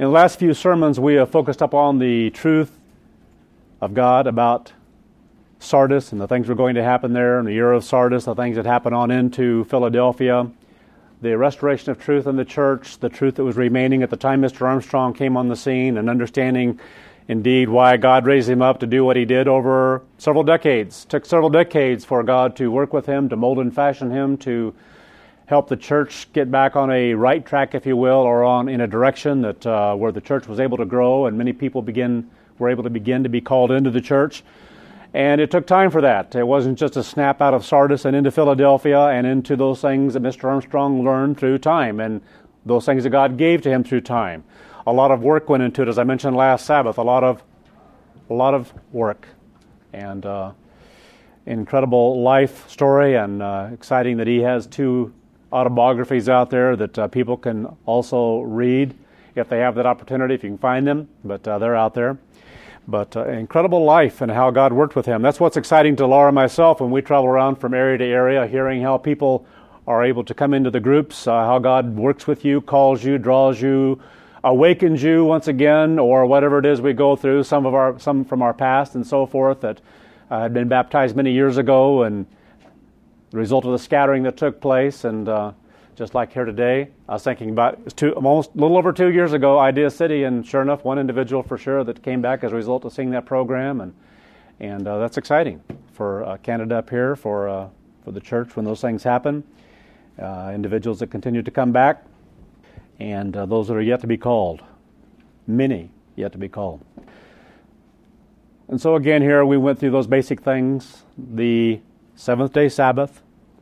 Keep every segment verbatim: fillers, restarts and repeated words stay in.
In the last few sermons, we have focused upon the truth of God about Sardis and the things that are going to happen there in the year of Sardis, the things that happen on into Philadelphia, the restoration of truth in the church, the truth that was remaining at the time Mister Armstrong came on the scene, and understanding indeed why God raised him up to do what he did over several decades. It took several decades for God to work with him, to mold and fashion him, to help the church get back on a right track, if you will, or on in a direction that uh, where the church was able to grow and many people begin were able to begin to be called into the church. And it took time for that. It wasn't just a snap out of Sardis and into Philadelphia and into those things that Mister Armstrong learned through time and those things that God gave to him through time. A lot of work went into it, as I mentioned last Sabbath. A lot of, a lot of work, and uh, incredible life story, and uh, exciting that he has two autobiographies out there that uh, people can also read if they have that opportunity, if you can find them. But uh, they're out there. But uh, incredible life and how God worked with him. That's what's exciting to Laura and myself when we travel around from area to area, hearing how people are able to come into the groups, uh, how God works with you, calls you, draws you, awakens you once again, or whatever it is we go through. Some of our, some from our past and so forth that uh, had been baptized many years ago, and the result of the scattering that took place. And uh, just like here today, I was thinking about it was two, almost a little over two years ago, Idea City, and sure enough, one individual for sure that came back as a result of seeing that program, and and uh, that's exciting for uh, Canada up here, for uh, for the church when those things happen. Uh, individuals that continue to come back, and uh, those that are yet to be called, many yet to be called. And so again, here we went through those basic things: the seventh day Sabbath,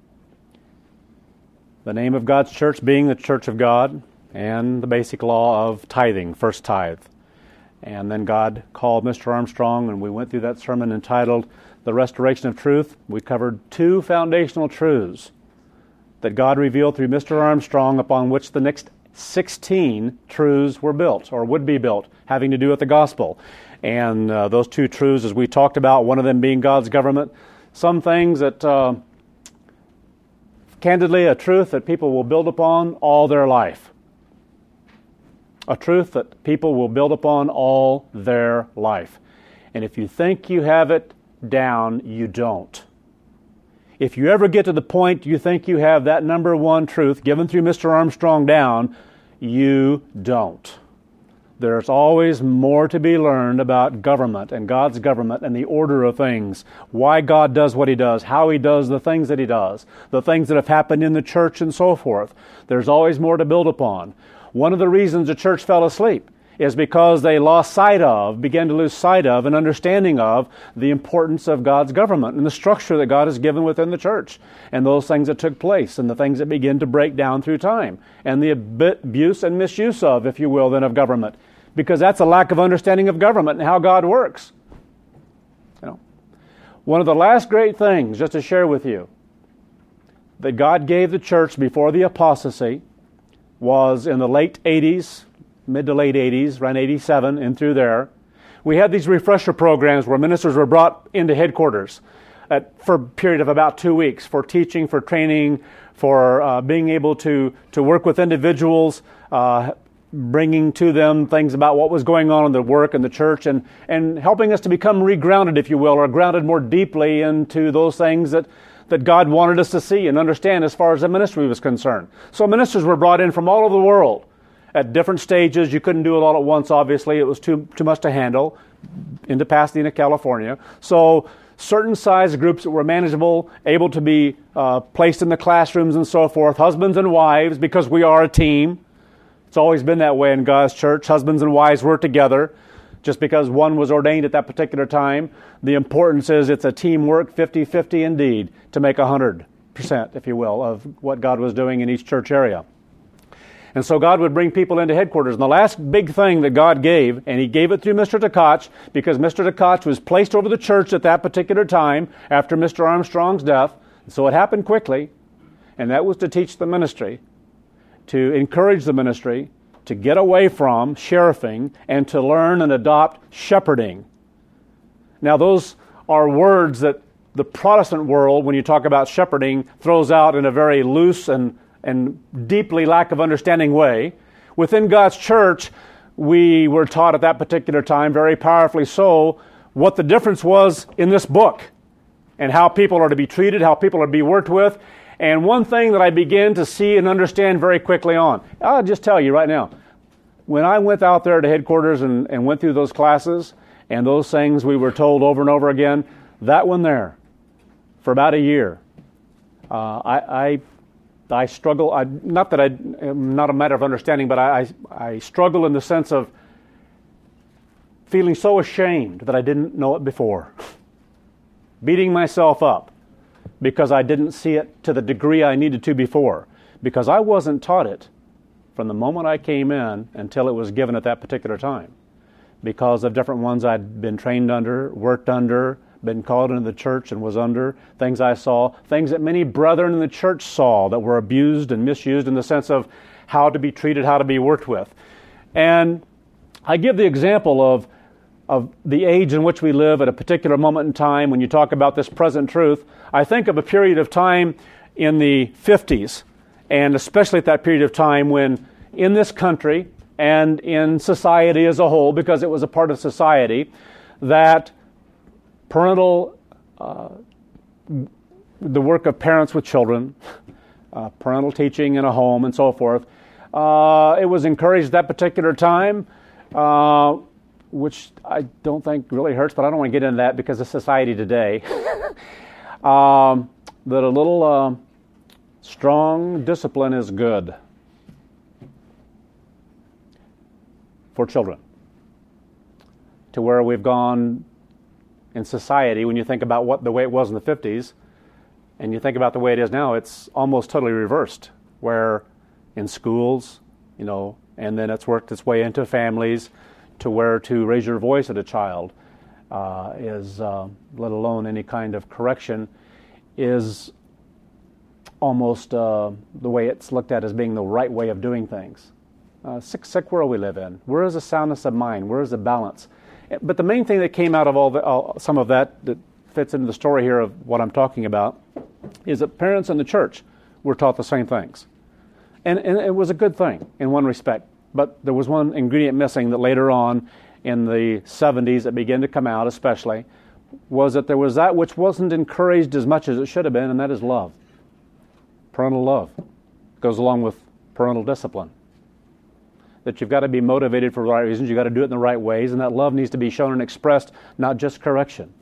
the name of God's church being the church of God, and the basic law of tithing, first tithe. And then God called Mister Armstrong, and we went through that sermon entitled The Restoration of Truth. We covered two foundational truths that God revealed through Mister Armstrong, upon which the next sixteen truths were built, or would be built, having to do with the gospel. And uh, those two truths, as we talked about, one of them being God's government, some things that... Uh, Candidly, a truth that people will build upon all their life. A truth that people will build upon all their life. And if you think you have it down, you don't. If you ever get to the point you think you have that number one truth given through Mister Armstrong down, you don't. There's always more to be learned about government and God's government and the order of things, why God does what He does, how He does the things that He does, the things that have happened in the church and so forth. There's always more to build upon. One of the reasons the church fell asleep is because they lost sight of, began to lose sight of, and understanding of the importance of God's government and the structure that God has given within the church, and those things that took place, and the things that begin to break down through time, and the abuse and misuse of, if you will, then of government. Because that's a lack of understanding of government and how God works. You know, one of the last great things, just to share with you, that God gave the church before the apostasy was in the late eighties, mid to late eighties, around eighty-seven and through there. We had these refresher programs where ministers were brought into headquarters at, for a period of about two weeks for teaching, for training, for uh, being able to, to work with individuals, uh, bringing to them things about what was going on in the work in the church, and, and helping us to become regrounded, if you will, or grounded more deeply into those things that, that God wanted us to see and understand as far as the ministry was concerned. So ministers were brought in from all over the world at different stages. You couldn't do it all at once, obviously. It was too, too much to handle into Pasadena, California. So certain size groups that were manageable, able to be uh, placed in the classrooms and so forth, husbands and wives, because we are a team. It's always been that way in God's church. Husbands and wives work together. Just because one was ordained at that particular time, the importance is it's a teamwork, fifty-fifty indeed, to make one hundred percent, if you will, of what God was doing in each church area. And so God would bring people into headquarters. And the last big thing that God gave, and He gave it through Mister Tkach, because Mister Tkach was placed over the church at that particular time after Mister Armstrong's death. So it happened quickly, and that was to teach the ministry, to encourage the ministry, to get away from sheriffing, and to learn and adopt shepherding. Now those are words that the Protestant world, when you talk about shepherding, throws out in a very loose and, and deeply lack of understanding way. Within God's church, we were taught at that particular time, very powerfully so, what the difference was in this book and how people are to be treated, how people are to be worked with. And one thing that I began to see and understand very quickly on, I'll just tell you right now, when I went out there to headquarters and, and went through those classes and those things we were told over and over again, that one there, for about a year, uh, I, I I struggle, I, not that I, not a matter of understanding, but I, I, I struggle in the sense of feeling so ashamed that I didn't know it before. Beating myself up because I didn't see it to the degree I needed to before. Because I wasn't taught it from the moment I came in until it was given at that particular time. Because of different ones I'd been trained under, worked under, been called into the church and was under, things I saw, things that many brethren in the church saw that were abused and misused in the sense of how to be treated, how to be worked with. And I give the example of, of the age in which we live at a particular moment in time. When you talk about this present truth, I think of a period of time in the fifties, and especially at that period of time when in this country and in society as a whole, because it was a part of society, that parental, uh, the work of parents with children, uh, parental teaching in a home and so forth, uh, it was encouraged at that particular time, uh, which I don't think really hurts, but I don't want to get into that because of society today. um, that a little uh, strong discipline is good for children. To where we've gone in society, when you think about what the way it was in the fifties, and you think about the way it is now, it's almost totally reversed. Where in schools, you know, and then it's worked its way into families, to where to raise your voice at a child uh, is, uh, let alone any kind of correction, is almost uh, the way it's looked at as being the right way of doing things. Uh, sick, sick world we live in. Where is the soundness of mind? Where is the balance? But the main thing that came out of all, the, all some of that that fits into the story here of what I'm talking about is that parents in the church were taught the same things. And, and it was a good thing in one respect. But there was one ingredient missing that later on in the seventies that began to come out especially, was that there was that which wasn't encouraged as much as it should have been, and that is love. Parental love goes along with parental discipline. That you've got to be motivated for the right reasons, you've got to do it in the right ways, and that love needs to be shown and expressed, not just correction.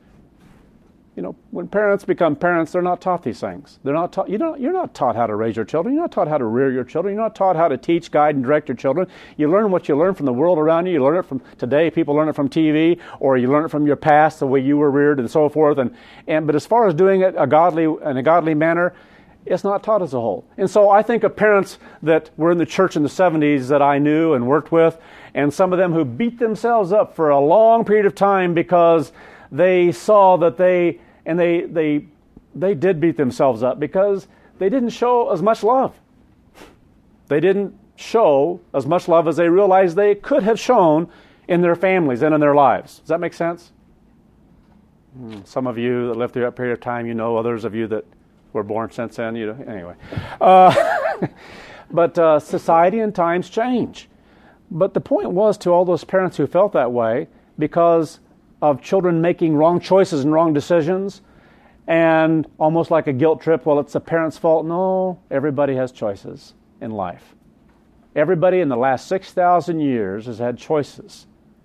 You know, when parents become parents, they're not taught these things. They're not taught. You don't. You're not taught how to raise your children. You're not taught how to rear your children. You're not taught how to teach, guide, and direct your children. You learn what you learn from the world around you. You learn it from today. People learn it from T V, or you learn it from your past, the way you were reared, and so forth. And and but as far as doing it a godly in a godly manner, it's not taught as a whole. And so I think of parents that were in the church in the seventies that I knew and worked with, and some of them who beat themselves up for a long period of time because they saw that they, and they they they did beat themselves up because they didn't show as much love. They didn't show as much love as they realized they could have shown in their families and in their lives. Does that make sense? Some of you that lived through that period of time, you know. Others of you that were born since then, you know. Anyway, uh, but uh, society and times change. But the point was to all those parents who felt that way because of children making wrong choices and wrong decisions, and almost like a guilt trip. Well, it's the parents' fault. No, everybody has choices in life. Everybody in the last six thousand years has had choices.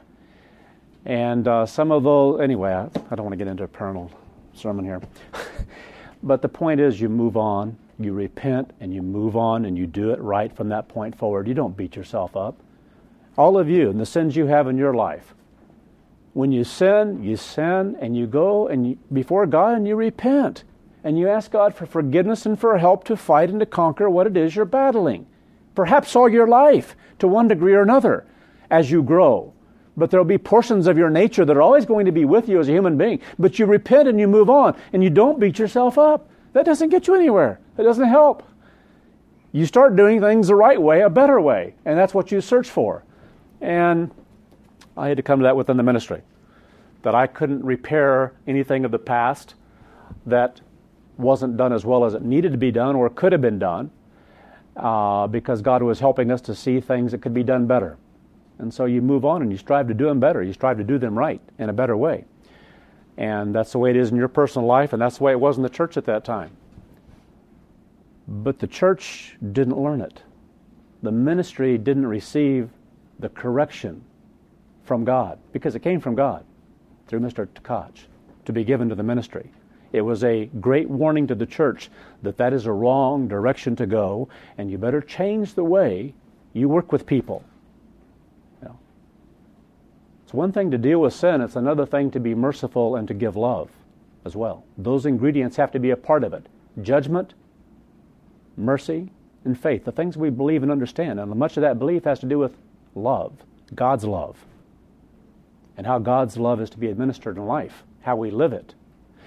And uh, some of those, anyway, I, I don't want to get into a parental sermon here. But the point is, you move on, you repent, and you move on, and you do it right from that point forward. You don't beat yourself up. All of you, and the sins you have in your life, when you sin, you sin, and you go and you, before God, and you repent. And you ask God for forgiveness and for help to fight and to conquer what it is you're battling. Perhaps all your life, to one degree or another, as you grow. But there will be portions of your nature that are always going to be with you as a human being. But you repent and you move on, and you don't beat yourself up. That doesn't get you anywhere. It doesn't help. You start doing things the right way, a better way, and that's what you search for. And I had to come to that within the ministry, that I couldn't repair anything of the past that wasn't done as well as it needed to be done or could have been done, uh, because God was helping us to see things that could be done better. And so you move on and you strive to do them better. You strive to do them right in a better way. And that's the way it is in your personal life, and that's the way it was in the church at that time. But the church didn't learn it. The ministry didn't receive the correction from God, because it came from God through Mister Tkach to be given to the ministry. It was a great warning to the church that that is a wrong direction to go, and you better change the way you work with people. You know, it's one thing to deal with sin, it's another thing to be merciful and to give love as well. Those ingredients have to be a part of it. Judgment, mercy, and faith, the things we believe and understand. And much of that belief has to do with love, God's love, and how God's love is to be administered in life, how we live it.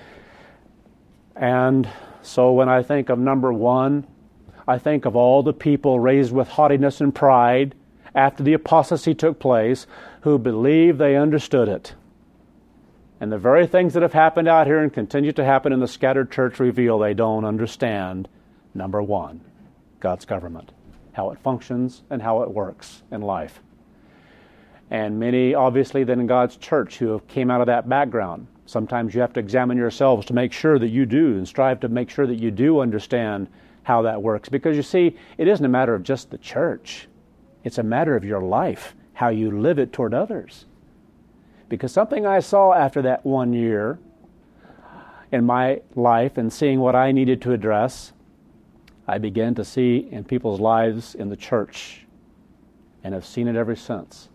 And so when I think of number one, I think of all the people raised with haughtiness and pride after the apostasy took place who believed they understood it. And the very things that have happened out here and continue to happen in the scattered church reveal they don't understand, number one, God's government, how it functions and how it works in life. And many, obviously, then in God's church who have came out of that background. Sometimes you have to examine yourselves to make sure that you do and strive to make sure that you do understand how that works. Because you see, it isn't a matter of just the church. It's a matter of your life, how you live it toward others. Because something I saw after that one year in my life and seeing what I needed to address, I began to see in people's lives in the church, and have seen it ever since.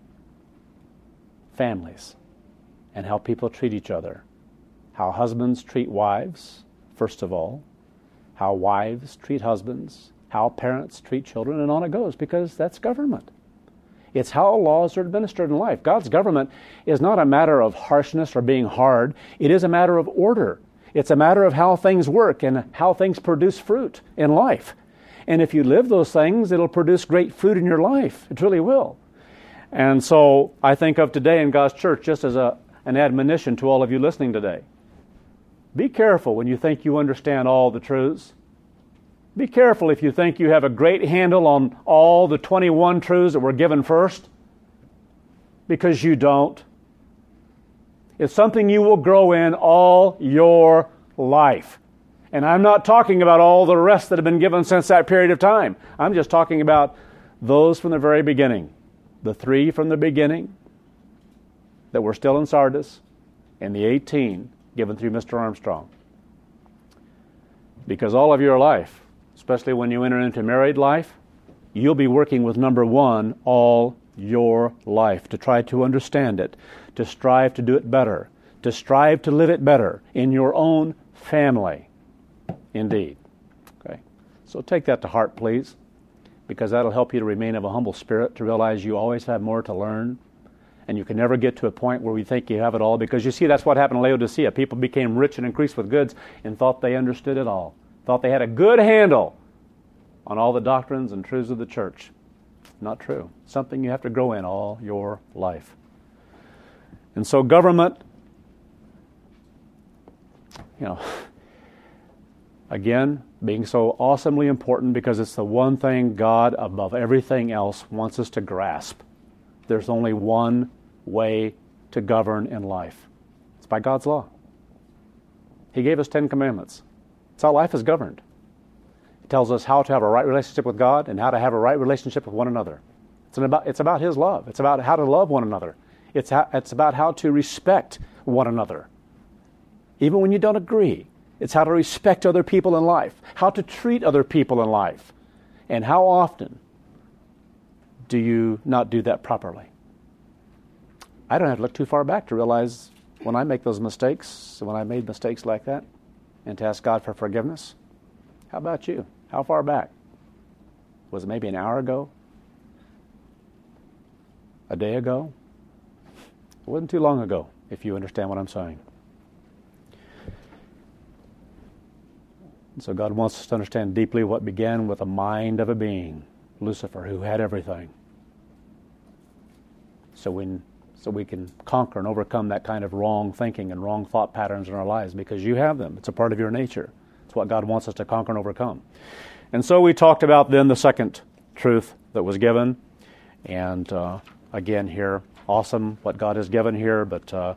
Families, and how people treat each other. How husbands treat wives, first of all. How wives treat husbands. How parents treat children, and on it goes, because that's government. It's how laws are administered in life. God's government is not a matter of harshness or being hard. It is a matter of order. It's a matter of how things work and how things produce fruit in life. And if you live those things, it'll produce great fruit in your life. It really will. And so I think of today in God's church just as a, an admonition to all of you listening today. Be careful when you think you understand all the truths. Be careful if you think you have a great handle on all the twenty-one truths that were given first, because you don't. It's something you will grow in all your life. And I'm not talking about all the rest that have been given since that period of time. I'm just talking about those from the very beginning. The three from the beginning that were still in Sardis, and the eighteen given through Mister Armstrong. Because all of your life, especially when you enter into married life, you'll be working with number one all your life to try to understand it, to strive to do it better, to strive to live it better in your own family. Indeed. Okay. So take that to heart, please, because that'll help you to remain of a humble spirit, to realize you always have more to learn, and you can never get to a point where we think you have it all, because you see, that's what happened in Laodicea. People became rich and increased with goods and thought they understood it all, thought they had a good handle on all the doctrines and truths of the church. Not true. Something you have to grow in all your life. And so government, you know, again, being so awesomely important because it's the one thing God, above everything else, wants us to grasp. There's only one way to govern in life. It's by God's law. He gave us Ten Commandments. It's how life is governed. It tells us how to have a right relationship with God and how to have a right relationship with one another. It's about, it's about His love. It's about how to love one another. It's, how, it's about how to respect one another. Even when you don't agree. It's how to respect other people in life, how to treat other people in life. And how often do you not do that properly? I don't have to look too far back to realize when I make those mistakes, when I made mistakes like that, and to ask God for forgiveness. How about you? How far back? Was it maybe an hour ago? A day ago? It wasn't too long ago, if you understand what I'm saying. And so God wants us to understand deeply what began with the mind of a being, Lucifer, who had everything. So we, so we can conquer and overcome that kind of wrong thinking and wrong thought patterns in our lives, because you have them. It's a part of your nature. It's what God wants us to conquer and overcome. And so we talked about then the second truth that was given, and uh, again here, awesome what God has given here, but uh,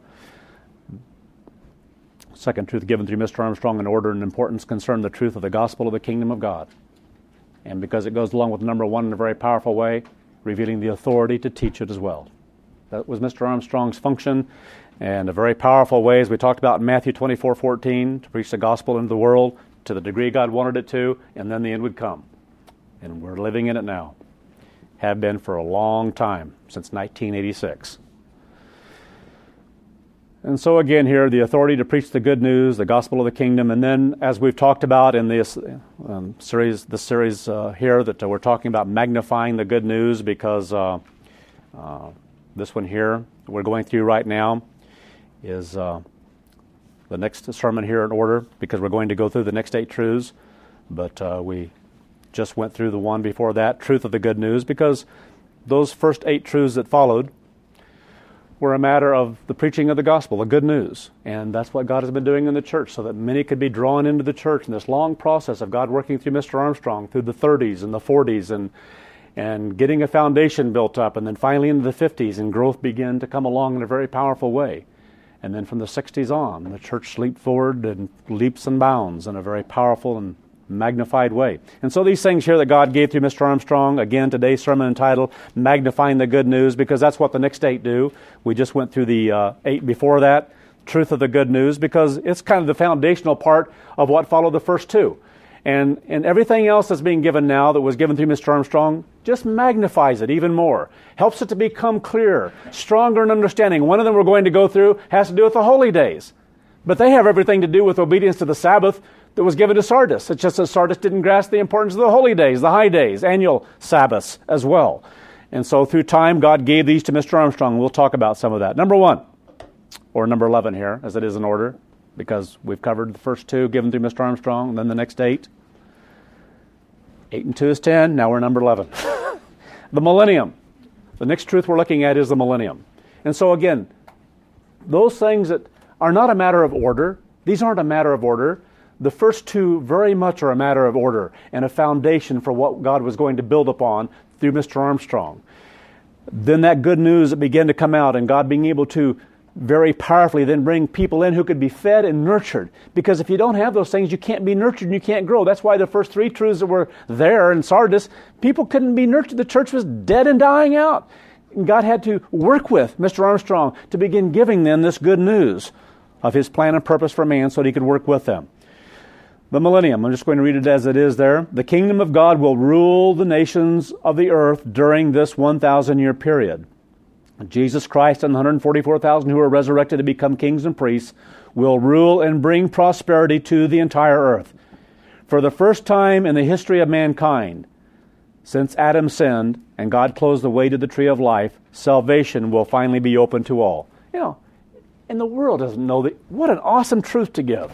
second truth given through Mister Armstrong in order and importance concern the truth of the gospel of the kingdom of God. And because it goes along with number one in a very powerful way, revealing the authority to teach it as well. That was Mister Armstrong's function, and a very powerful way, as we talked about in Matthew twenty-four fourteen, to preach the gospel into the world to the degree God wanted it to, and then the end would come. And we're living in it now. Have been for a long time, since nineteen eighty-six. And so again here, the authority to preach the good news, the gospel of the kingdom, and then as we've talked about in this um, series, this series uh, here, that uh, we're talking about magnifying the good news, because uh, uh, this one here we're going through right now is uh, the next sermon here in order, because we're going to go through the next eight truths, but uh, we just went through the one before that, truth of the good news, because those first eight truths that followed were a matter of the preaching of the gospel, the good news. And that's what God has been doing in the church, so that many could be drawn into the church in this long process of God working through Mister Armstrong through the thirties and the forties and and getting a foundation built up, and then finally into the fifties, and growth began to come along in a very powerful way. And then from the sixties on, the church leaped forward and leaps and bounds in a very powerful and magnified way. And so these things here that God gave through Mister Armstrong, again, today's sermon entitled Magnifying the Good News, because that's what the next eight do. We just went through the uh, eight before that, truth of the good news, because it's kind of the foundational part of what followed the first two. And, and everything else that's being given now that was given through Mister Armstrong just magnifies it even more, helps it to become clearer, stronger in understanding. One of them we're going to go through has to do with the holy days. But they have everything to do with obedience to the Sabbath that was given to Sardis. It's just that Sardis didn't grasp the importance of the holy days, the high days, annual Sabbaths as well. And so through time, God gave these to Mister Armstrong. We'll talk about some of that. Number one, or number eleven here, as it is in order, because we've covered the first two given through Mister Armstrong, and then the next eight. Eight and two is ten. Now we're number eleven. The millennium. The next truth we're looking at is the millennium. And so again, those things that are not a matter of order, these aren't a matter of order. The first two very much are a matter of order and a foundation for what God was going to build upon through Mister Armstrong. Then that good news that began to come out, and God being able to very powerfully then bring people in who could be fed and nurtured. Because if you don't have those things, you can't be nurtured and you can't grow. That's why the first three truths that were there in Sardis, people couldn't be nurtured. The church was dead and dying out. And God had to work with Mister Armstrong to begin giving them this good news of His plan and purpose for man so that He could work with them. The millennium, I'm just going to read it as it is there. The kingdom of God will rule the nations of the earth during this one thousand year period. Jesus Christ and the one hundred forty-four thousand who are resurrected to become kings and priests will rule and bring prosperity to the entire earth. For the first time in the history of mankind, since Adam sinned and God closed the way to the tree of life, salvation will finally be open to all. You know, and the world doesn't know that. What an awesome truth to give.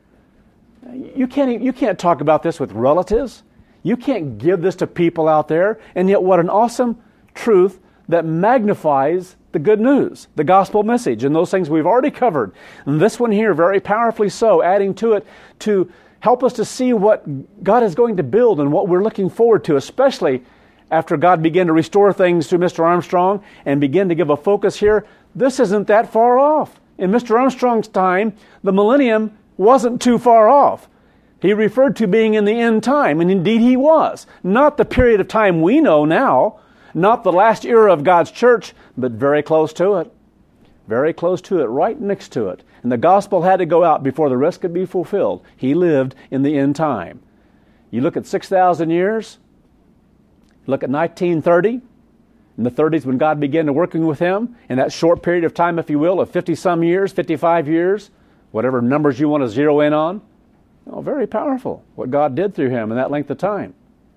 You can't, you can't talk about this with relatives. You can't give this to people out there. And yet what an awesome truth that magnifies the good news, the gospel message, and those things we've already covered. And this one here, very powerfully so, adding to it to help us to see what God is going to build and what we're looking forward to, especially after God began to restore things through Mister Armstrong and begin to give a focus here. This isn't that far off. In Mister Armstrong's time, the millennium wasn't too far off. He referred to being in the end time, and indeed he was. Not the period of time we know now, not the last era of God's church, but very close to it. Very close to it, right next to it. And the gospel had to go out before the rest could be fulfilled. He lived in the end time. You look at six thousand years, look at nineteen thirty, in the thirties when God began to working with him, in that short period of time, if you will, of fifty-some years, fifty-five years, whatever numbers you want to zero in on. Oh, very powerful, what God did through him in that length of time.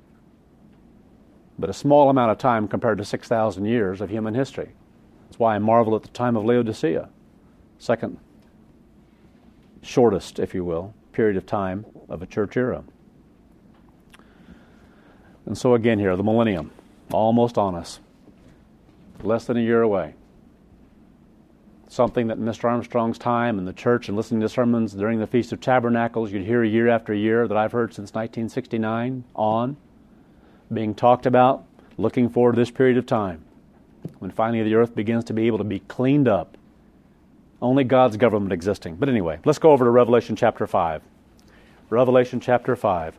But a small amount of time compared to six thousand years of human history. That's why I marvel at the time of Laodicea. Second shortest, if you will, period of time of a church era. And so again here, the millennium, almost on us. Less than a year away. Something that in Mister Armstrong's time in the church and listening to sermons during the Feast of Tabernacles, you'd hear year after year that I've heard since nineteen sixty-nine on, being talked about, looking forward to this period of time. when finally the earth begins to be able to be cleaned up. Only God's government existing. But anyway, let's go over to Revelation chapter five. Revelation chapter five.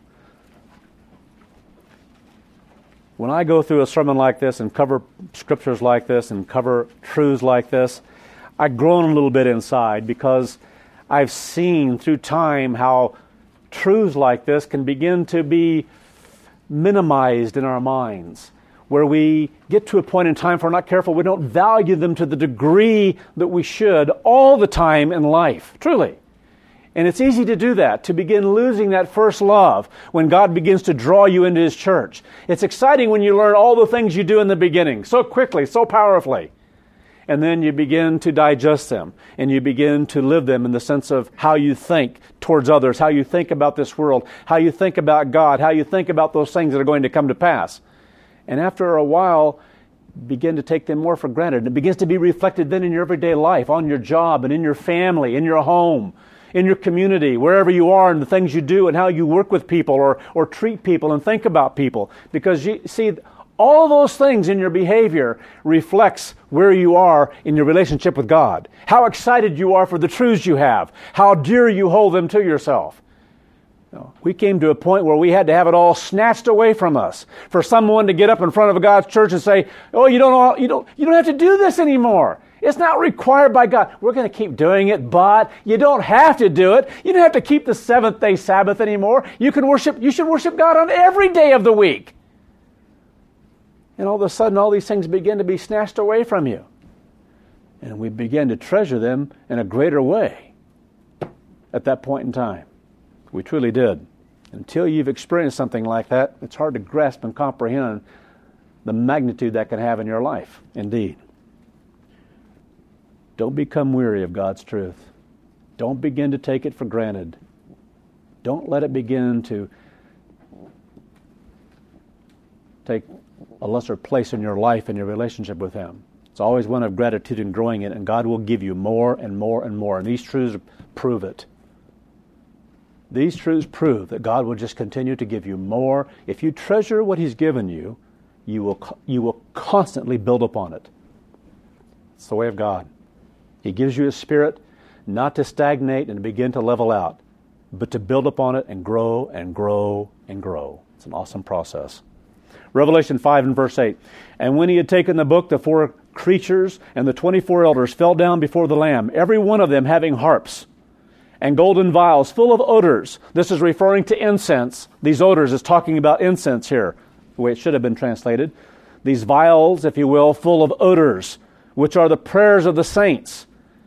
When I go through a sermon like this and cover scriptures like this and cover truths like this, I groan a little bit inside because I've seen through time how truths like this can begin to be minimized in our minds, where we get to a point in time, if we're not careful, we don't value them to the degree that we should all the time in life, truly. And it's easy to do that, to begin losing that first love when God begins to draw you into His church. It's exciting when you learn all the things you do in the beginning, so quickly, so powerfully. And then you begin to digest them, and you begin to live them in the sense of how you think towards others, how you think about this world, how you think about God, how you think about those things that are going to come to pass. And after a while, begin to take them more for granted. It begins to be reflected then in your everyday life, on your job and in your family, in your home, in your community, wherever you are, and the things you do and how you work with people or, or treat people and think about people. Because you see, all of those things in your behavior reflects where you are in your relationship with God. How excited you are for the truths you have. How dear you hold them to yourself. We came to a point where we had to have it all snatched away from us. For someone to get up in front of a God's church and say, "Oh, you don't, you don't, you don't have to do this anymore. It's not required by God. We're going to keep doing it, but you don't have to do it. You don't have to keep the seventh day Sabbath anymore. You can worship. You should worship God on every day of the week." And all of a sudden, all these things begin to be snatched away from you, and we begin to treasure them in a greater way at that point in time. We truly did. Until you've experienced something like that, it's hard to grasp and comprehend the magnitude that can have in your life, indeed. Don't become weary of God's truth. Don't begin to take it for granted. Don't let it begin to take a lesser place in your life and your relationship with Him. It's always one of gratitude and growing it, and God will give you more and more and more. And these truths prove it. These truths prove that God will just continue to give you more. If you treasure what He's given you, you will, you will constantly build upon it. It's the way of God. He gives you His Spirit not to stagnate and begin to level out, but to build upon it and grow and grow and grow. It's an awesome process. Revelation five and verse eight. And when He had taken the book, the four creatures and the twenty-four elders fell down before the Lamb, every one of them having harps and golden vials full of odors. This is referring to incense. These odors is talking about incense here, the way it should have been translated. These vials, if you will, full of odors, which are the prayers of the saints.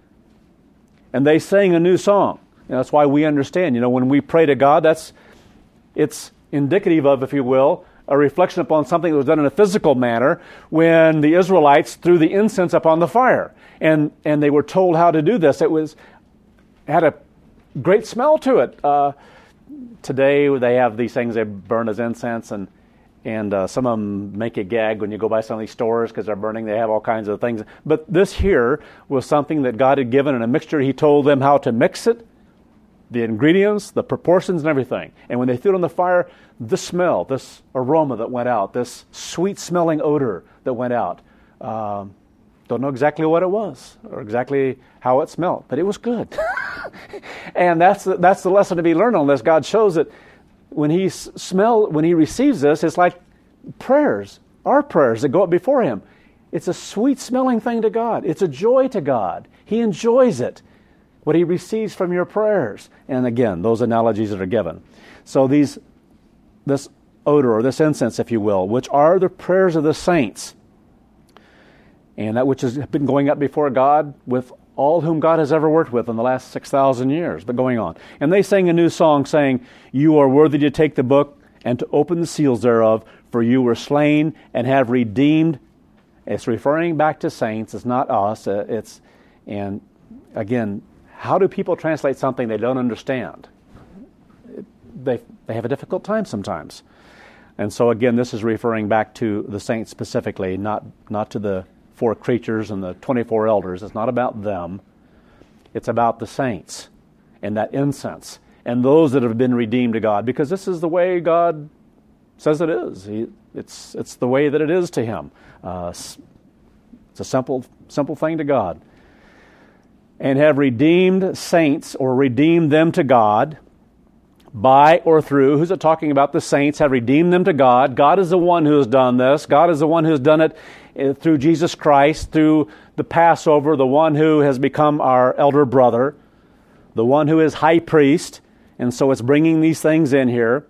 And they sang a new song. And that's why we understand, you know, when we pray to God, that's it's indicative of, if you will, a reflection upon something that was done in a physical manner when the Israelites threw the incense upon the fire. And and they were told how to do this. It was had a great smell to it. Uh, today they have these things they burn as incense, and and uh, some of them make you gag when you go by some of these stores because they're burning. They have all kinds of things. But this here was something that God had given in a mixture. He told them how to mix it, the ingredients, the proportions, and everything. And when they threw it on the fire, this smell, this aroma that went out, this sweet-smelling odor that went out. Um, don't know exactly what it was or exactly how it smelled, but it was good. And that's the, that's the lesson to be learned on this. God shows that when He smell, when He receives this, it's like prayers, our prayers that go up before Him. It's a sweet-smelling thing to God. It's a joy to God. He enjoys it, what He receives from your prayers. And again, those analogies that are given. So these, this odor, or this incense, if you will, which are the prayers of the saints, and that which has been going up before God with all whom God has ever worked with in the last six thousand years, but going on. And they sang a new song saying, "You are worthy to take the book and to open the seals thereof, for you were slain and have redeemed." It's referring back to saints. It's not us. It's, and again, how do people translate something they don't understand? They they have a difficult time sometimes. And so again, this is referring back to the saints specifically, not not to the four creatures and the twenty-four elders. It's not about them. It's about the saints and that incense and those that have been redeemed to God, because this is the way God says it is. He, it's it's the way that it is to Him. Uh, It's a simple, simple thing to God. And have redeemed saints, or redeemed them to God, by or through. Who's it talking about? The saints have redeemed them to God. God is the one who has done this. God is the one who has done it through Jesus Christ, through the Passover, the one who has become our elder brother, the one who is high priest. And so it's bringing these things in here.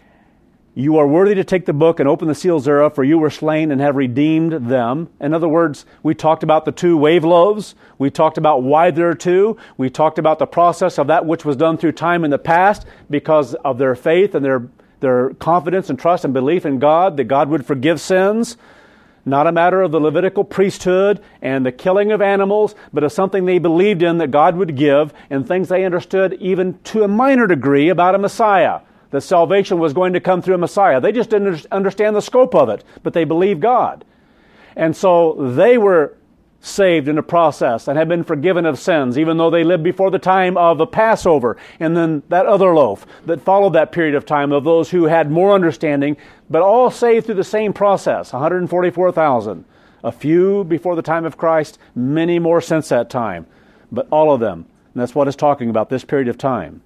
You are worthy to take the book and open the seals thereof, for you were slain and have redeemed them. In other words, we talked about the two wave loaves. We talked about why there are two. We talked about the process of that which was done through time in the past because of their faith and their, their confidence and trust and belief in God, that God would forgive sins. Not a matter of the Levitical priesthood and the killing of animals, but of something they believed in that God would give, and things they understood even to a minor degree about a Messiah. That salvation was going to come through a Messiah. They just didn't understand the scope of it, but they believed God. And so they were saved in the process and have been forgiven of sins, even though they lived before the time of the Passover, and then that other loaf that followed that period of time of those who had more understanding, but all saved through the same process, one hundred forty-four thousand. A few before the time of Christ, many more since that time, but all of them. And that's what it's talking about, this period of time.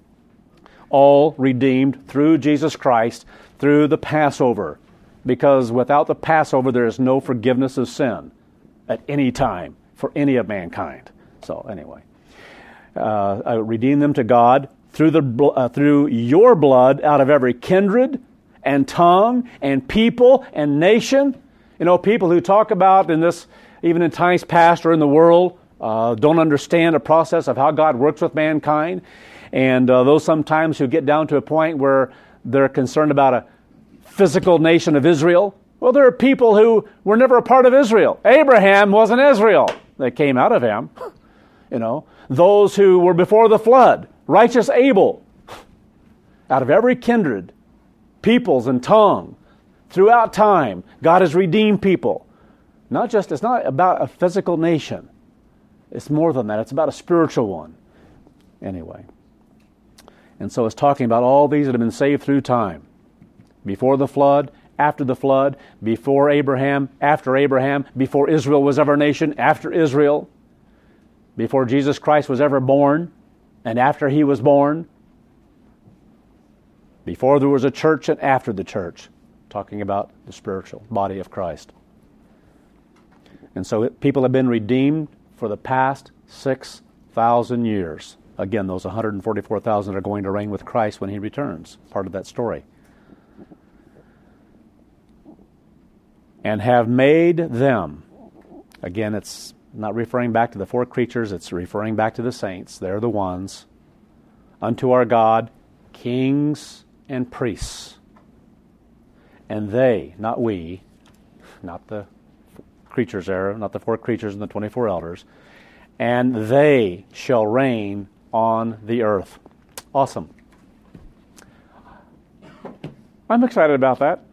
All redeemed through Jesus Christ, through the Passover. Because without the Passover, there is no forgiveness of sin at any time for any of mankind. So anyway, uh, I redeem them to God through the uh, through your blood out of every kindred and tongue and people and nation. You know, people who talk about in this, even in times past or in the world, uh, don't understand the process of how God works with mankind. And uh, those sometimes who get down to a point where they're concerned about a physical nation of Israel. Well, there are people who were never a part of Israel. Abraham wasn't Israel. They came out of him. You know, those who were before the flood, righteous Abel, out of every kindred, peoples and tongue, throughout time, God has redeemed people. Not just, it's not about a physical nation. It's more than that. It's about a spiritual one. Anyway. And so it's talking about all these that have been saved through time. Before the flood, after the flood, before Abraham, after Abraham, before Israel was ever a nation, after Israel, before Jesus Christ was ever born, and after he was born, before there was a church and after the church, talking about the spiritual body of Christ. And so it, people have been redeemed for the past six thousand years. Again, those one hundred forty-four thousand are going to reign with Christ when he returns, part of that story. And have made them, again, it's not referring back to the four creatures, it's referring back to the saints. They're the ones. Unto our God, kings and priests. And they, not we, not the creatures there, not the four creatures and the twenty-four elders, and they shall reign on the earth. Awesome. I'm excited about that.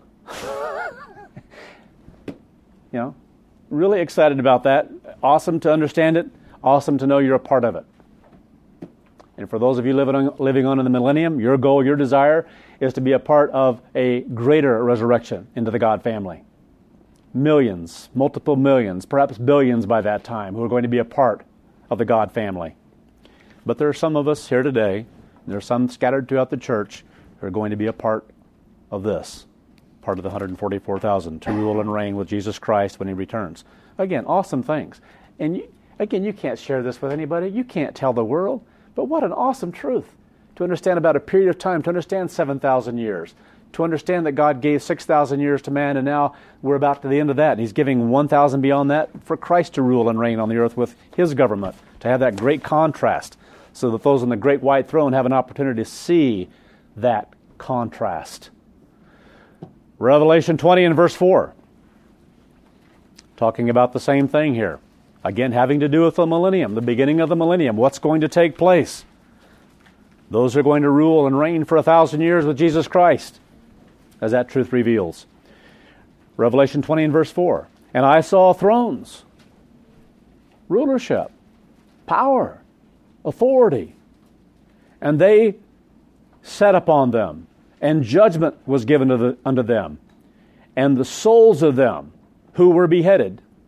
You know, really excited about that. Awesome to understand it. Awesome to know you're a part of it. And for those of you living on, living on in the millennium, your goal, your desire is to be a part of a greater resurrection into the God family. Millions, multiple millions, perhaps billions by that time who are going to be a part of the God family. But there are some of us here today, and there are some scattered throughout the church, who are going to be a part of this, part of the one hundred forty-four thousand, to rule and reign with Jesus Christ when he returns. Again, awesome things. And you, again, you can't share this with anybody. You can't tell the world. But what an awesome truth to understand about a period of time, to understand seven thousand years, to understand that God gave six thousand years to man, and now we're about to the end of that, and he's giving one thousand beyond that for Christ to rule and reign on the earth with his government, to have that great contrast, so that those on the great white throne have an opportunity to see that contrast. Revelation twenty and verse four, talking about the same thing here. Again, having to do with the millennium, the beginning of the millennium, what's going to take place. Those are going to rule and reign for a thousand years with Jesus Christ, as that truth reveals. Revelation twenty and verse four, and I saw thrones, rulership, power, authority, and they sat upon them, and judgment was given to the, unto them, and the souls of them who were beheaded. In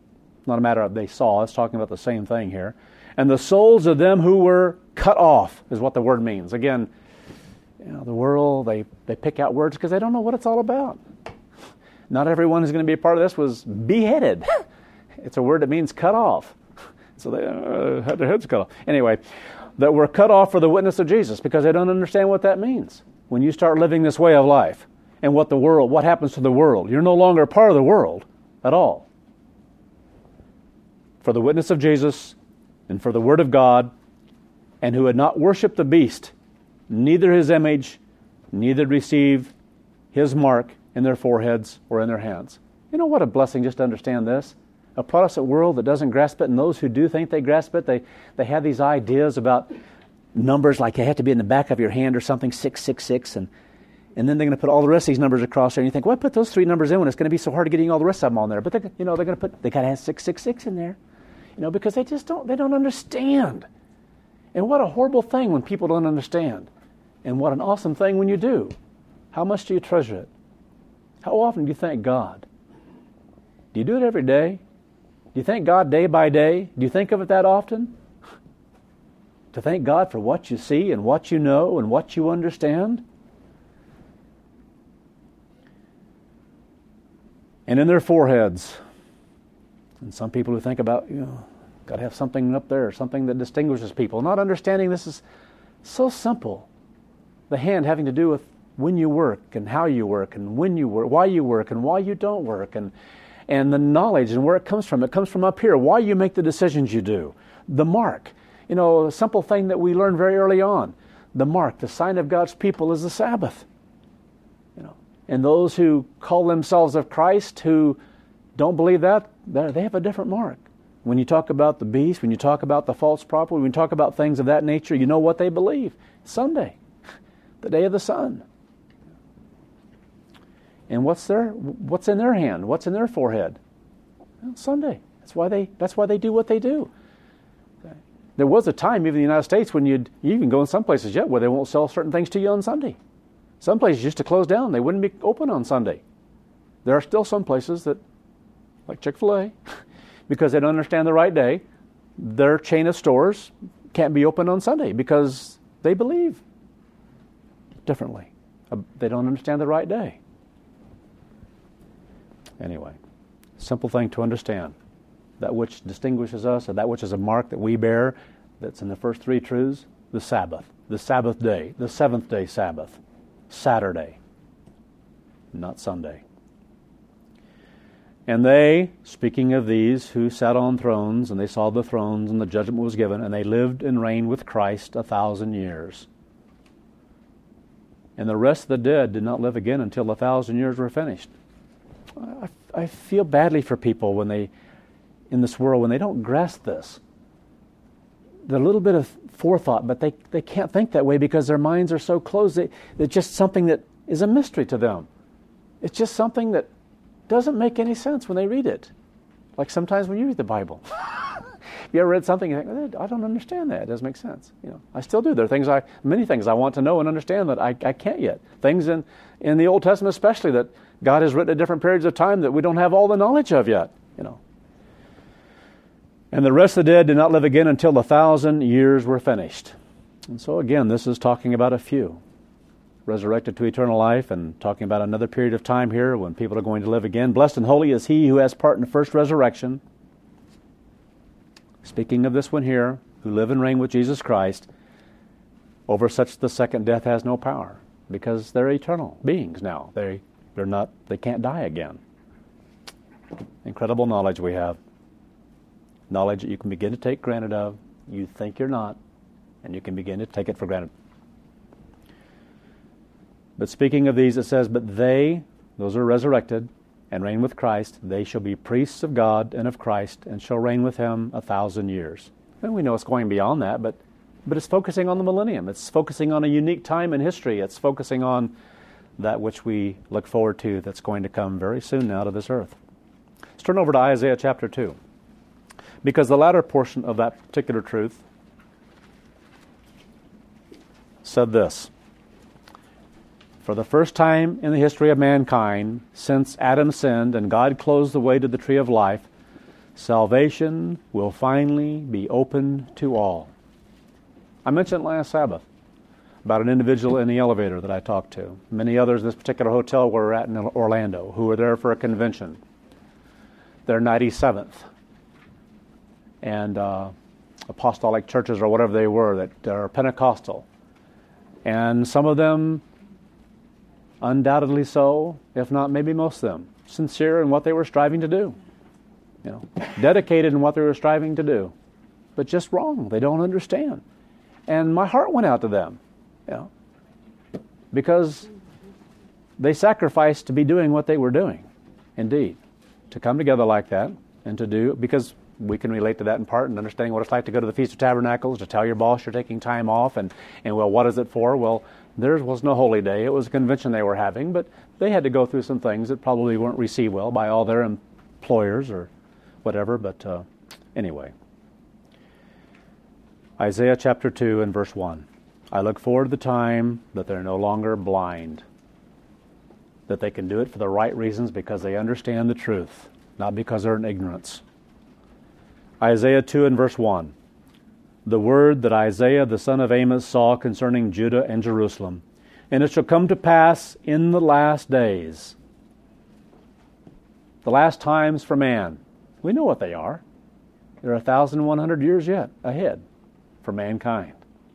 not a matter of they saw. It's talking about the same thing here. And the souls of them who were cut off is what the word means. Again, you know, the world, they, they pick out words because they don't know what it's all about. Not everyone who's going to be a part of this was beheaded. It's a word that means cut off. So they uh, had their heads cut off. Anyway, that were cut off for the witness of Jesus because they don't understand what that means. When you start living this way of life and what the world, what happens to the world, you're no longer a part of the world at all. For the witness of Jesus and for the word of God, and who had not worshipped the beast, neither his image, neither received his mark in their foreheads or in their hands. You know what a blessing just to understand this? A Protestant world that doesn't grasp it, and those who do think they grasp it, they, they have these ideas about numbers like they have to be in the back of your hand or something, six six six, and and then they're going to put all the rest of these numbers across there, and you think, well, put those three numbers in when it's going to be so hard getting all the rest of them on there. But they, you know, they're going to put, they got to have six six six in there, you know, because they just don't, they don't understand. And what a horrible thing when people don't understand, and what an awesome thing when you do. How much do you treasure it? How often do you thank God? Do you do it every day? Do you thank God day by day? Do you think of it that often? To thank God for what you see and what you know and what you understand? And in their foreheads. And some people who think about, you know, got to have something up there, something that distinguishes people. Not understanding this is so simple. The hand having to do with when you work and how you work and when you work, why you work and why you don't work, and and the knowledge and where it comes from. It comes from up here. Why you make the decisions you do. The mark. You know, a simple thing that we learned very early on. The mark, the sign of God's people is the Sabbath. You know, and those who call themselves of Christ who don't believe that, they have a different mark. When you talk about the beast, when you talk about the false prophet, when you talk about things of that nature, you know what they believe. Sunday, the day of the sun. And what's their what's in their hand? What's in their forehead? Well, Sunday. That's why they that's why they do what they do. There was a time, even in the United States, when you'd you even go in some places yet where they won't sell certain things to you on Sunday. Some places used to close down; they wouldn't be open on Sunday. There are still some places that, like Chick-fil-A, because they don't understand the right day, their chain of stores can't be open on Sunday because they believe differently. They don't understand the right day. Anyway, simple thing to understand. That which distinguishes us, or that which is a mark that we bear, that's in the first three truths, the Sabbath, the Sabbath day, the seventh day Sabbath, Saturday, not Sunday. And they, speaking of these who sat on thrones, and they saw the thrones, and the judgment was given, and they lived and reigned with Christ a thousand years. And the rest of the dead did not live again until the thousand years were finished. I, I feel badly for people when they, in this world, when they don't grasp this. There's a little bit of forethought, but they, they can't think that way because their minds are so closed. They, it's just something that is a mystery to them. It's just something that doesn't make any sense when they read it. Like sometimes when you read the Bible. You ever read something and you think, I don't understand that. It doesn't make sense. You know, I still do. There are things I, many things I want to know and understand that I, I can't yet. Things in, in the Old Testament especially that God has written at different periods of time that we don't have all the knowledge of yet. You know. And the rest of the dead did not live again until the thousand years were finished. And so again, this is talking about a few resurrected to eternal life, and talking about another period of time here when people are going to live again. Blessed and holy is he who has part in the first resurrection. Speaking of this one here, who live and reign with Jesus Christ, over such the second death has no power, because they're eternal beings now. They, they're not, they can't die again. Incredible knowledge we have. Knowledge that you can begin to take granted of. You think you're not, and you can begin to take it for granted. But speaking of these, it says, but they, those are resurrected, and reign with Christ, they shall be priests of God and of Christ, and shall reign with him a thousand years. And we know it's going beyond that, but but it's focusing on the millennium. It's focusing on a unique time in history. It's focusing on that which we look forward to that's going to come very soon now to this earth. Let's turn over to Isaiah chapter two. Because the latter portion of that particular truth said this: for the first time in the history of mankind, since Adam sinned and God closed the way to the tree of life, Salvation will finally be open to all. I mentioned last Sabbath about an individual in the elevator that I talked to. Many others in this particular hotel we were at in Orlando who were there for a convention. They're ninety-seventh. And uh, apostolic churches or whatever they were that are Pentecostal. And some of them, undoubtedly so, if not maybe most of them, sincere in what they were striving to do. You know, dedicated in what they were striving to do. But just wrong. They don't understand. And my heart went out to them. You know, because they sacrificed to be doing what they were doing. Indeed. To come together like that and to do, because we can relate to that in part and understanding what it's like to go to the Feast of Tabernacles, to tell your boss you're taking time off, and, and well, what is it for? Well, theirs was no holy day. It was a convention they were having, but they had to go through some things that probably weren't received well by all their employers or whatever, but uh, anyway. Isaiah chapter two and verse one. I look forward to the time that they're no longer blind, that they can do it for the right reasons because they understand the truth, not because they're in ignorance. Isaiah two and verse one. The word that Isaiah the son of Amos saw concerning Judah and Jerusalem. And it shall come to pass in the last days. The last times for man. We know what they are. They're a thousand one hundred years yet ahead for mankind.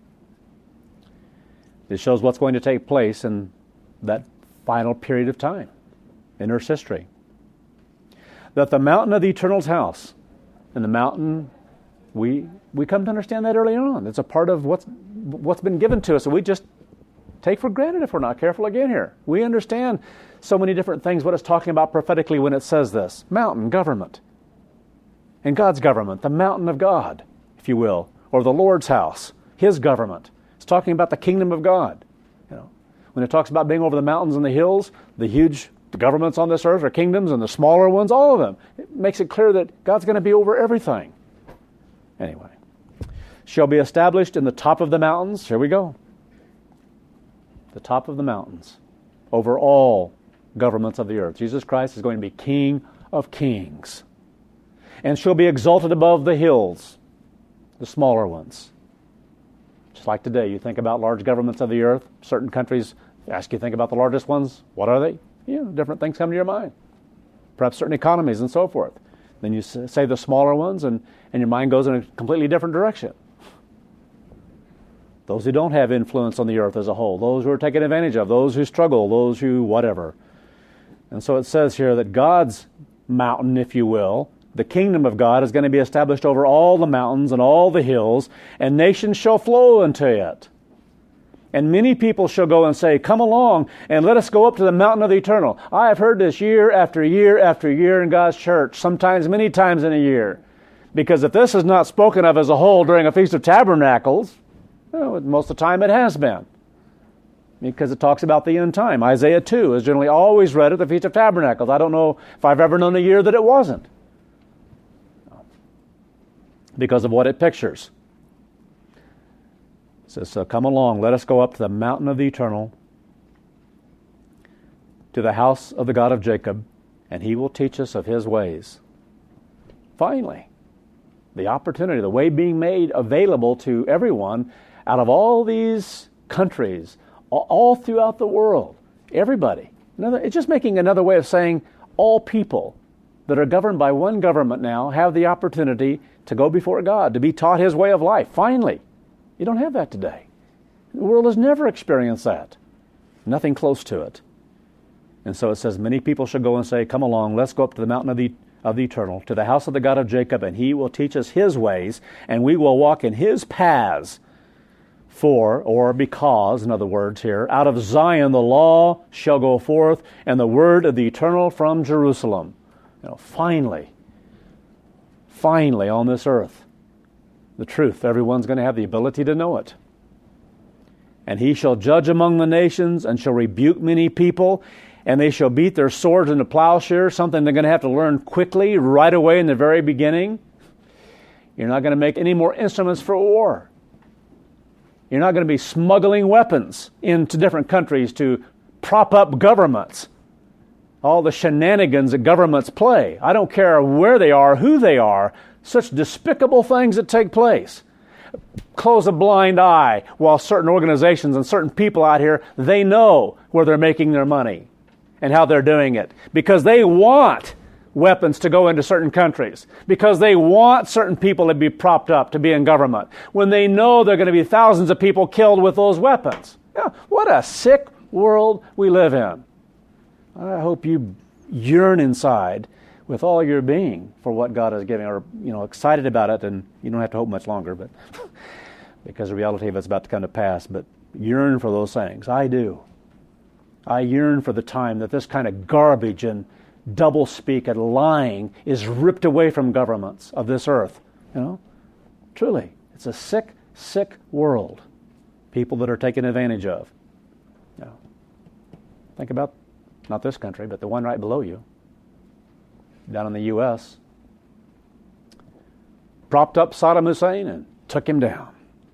It shows what's going to take place in that final period of time in Earth's history. That the mountain of the Eternal's house, and the mountain, we we come to understand that early on. It's a part of what's what's been given to us, and we just take for granted if we're not careful again here. We understand so many different things, what it's talking about prophetically when it says this. Mountain, government. And God's government, the mountain of God, if you will, or the Lord's house, His government. It's talking about the kingdom of God. You know, when it talks about being over the mountains and the hills, the huge the governments on this earth are kingdoms, and the smaller ones, all of them. It makes it clear that God's going to be over everything. Anyway. Shall be established in the top of the mountains. Here we go. The top of the mountains. Over all governments of the earth. Jesus Christ is going to be King of kings. And shall be exalted above the hills. The smaller ones. Just like today, you think about large governments of the earth. Certain countries ask you to think about the largest ones. What are they? You know, different things come to your mind. Perhaps certain economies and so forth. Then you say the smaller ones, and, and your mind goes in a completely different direction. Those who don't have influence on the earth as a whole, those who are taken advantage of, those who struggle, those who whatever. And so it says here that God's mountain, if you will, the kingdom of God is going to be established over all the mountains and all the hills, and nations shall flow into it. And many people shall go and say, come along and let us go up to the mountain of the eternal. I have heard this year after year after year in God's church, sometimes many times in a year. Because if this is not spoken of as a whole during a Feast of Tabernacles, well, most of the time it has been. Because it talks about the end time. Isaiah two is generally always read at the Feast of Tabernacles. I don't know if I've ever known a year that it wasn't. Because of what it pictures. It says, so come along, let us go up to the mountain of the eternal, to the house of the God of Jacob, and He will teach us of His ways. Finally, the opportunity, the way being made available to everyone out of all these countries, all throughout the world, everybody. Another, it's just making another way of saying all people that are governed by one government now have the opportunity to go before God, to be taught His way of life. Finally. You don't have that today. The world has never experienced that. Nothing close to it. And so it says, many people shall go and say, come along, let's go up to the mountain of the, of the eternal, to the house of the God of Jacob, and He will teach us His ways, and we will walk in His paths. For, or because, in other words here, out of Zion the law shall go forth, and the word of the eternal from Jerusalem. You know, finally, finally on this earth, the truth, everyone's going to have the ability to know it. And He shall judge among the nations, and shall rebuke many people, and they shall beat their swords into plowshares, something they're going to have to learn quickly, right away in the very beginning. You're not going to make any more instruments for war. You're not going to be smuggling weapons into different countries to prop up governments. all the shenanigans that governments play. I don't care where they are, who they are, such despicable things that take place. Close a blind eye while certain organizations and certain people out here, they know where they're making their money and how they're doing it because they want weapons to go into certain countries, because they want certain people to be propped up, to be in government, when they know there are going to be thousands of people killed with those weapons. Yeah, what a sick world we live in. I hope you yearn inside with all your being for what God is giving, or, you know, excited about it, and you don't have to hope much longer, but because the reality of it's about to come to pass, but yearn for those things. I do. I yearn for the time that this kind of garbage and double-speak and lying is ripped away from governments of this earth. You know, truly, it's a sick, sick world. People that are taken advantage of. You know, think about, not this country, but the one right below you, down in the U S Propped up Saddam Hussein and took him down.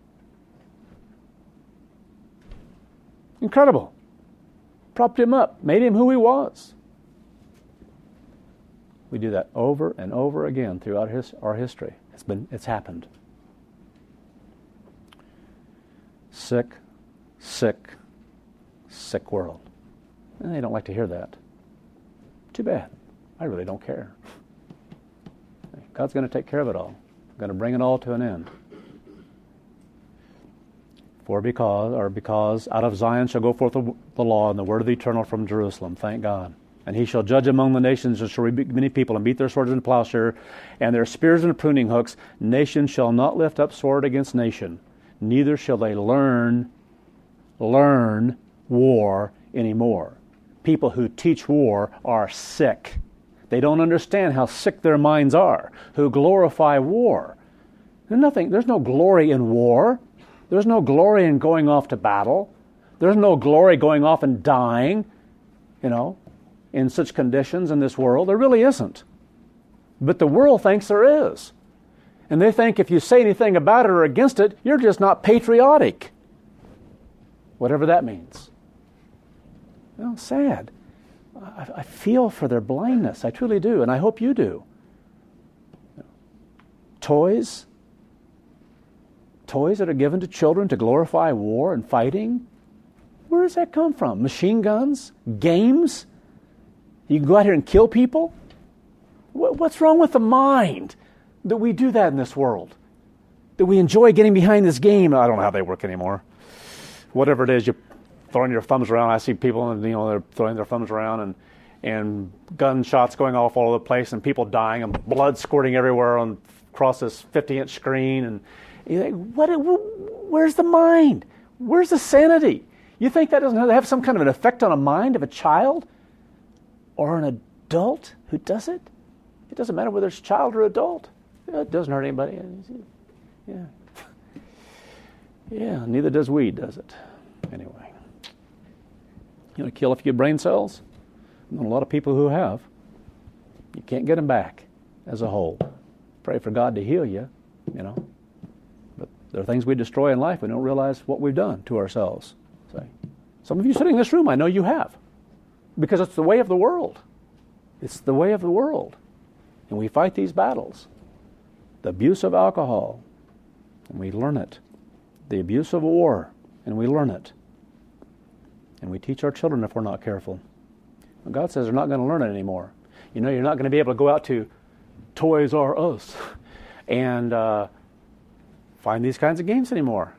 Incredible. Propped him up, made him who he was. We do that over and over again throughout his, our history. It's been, it's happened. Sick, sick, sick world. And they don't like to hear that. Too bad. I really don't care. God's going to take care of it all. Going to bring it all to an end. For because, or because out of Zion shall go forth the, the law and the word of the eternal from Jerusalem. Thank God. And he shall judge among the nations, and shall rebuke many people, and beat their swords into plowshare, and their spears into pruning hooks. Nation shall not lift up sword against nation, neither shall they learn, learn war anymore. People who teach war are sick. They don't understand how sick their minds are, who glorify war. There's nothing, there's no glory in war. There's no glory in going off to battle. There's no glory going off and dying, you know, in such conditions in this world. There really isn't. But the world thinks there is. And they think if you say anything about it or against it, you're just not patriotic. Whatever that means. Well, sad. I, I feel for their blindness. I truly do, and I hope you do. Toys. Toys that are given to children to glorify war and fighting. Where does that come from? Machine guns? Games? You can go out here and kill people? What's wrong with the mind that we do that in this world? That we enjoy getting behind this game? I don't know how they work anymore. Whatever it is, you're throwing your thumbs around. I see people, and you know, they're throwing their thumbs around, and and gunshots going off all over the place, and people dying, and blood squirting everywhere on across this fifty-inch screen. And you think, what? Where's the mind? Where's the sanity? You think that doesn't have some kind of an effect on a mind of a child? Or an adult who does it? It doesn't matter whether it's child or adult. It doesn't hurt anybody. Yeah. Yeah, neither does weed, does it? Anyway. You want to kill a few brain cells? I know a lot of people who have. You can't get them back as a whole. Pray for God to heal you, you know. But there are things we destroy in life. We don't realize what we've done to ourselves. So, some of you sitting in this room, I know you have. Because it's the way of the world. It's the way of the world. And we fight these battles. The abuse of alcohol, and we learn it. The abuse of war, and we learn it. And we teach our children if we're not careful. Well, God says they're not going to learn it anymore. You know, you're not going to be able to go out to Toys R Us and uh, find these kinds of games anymore.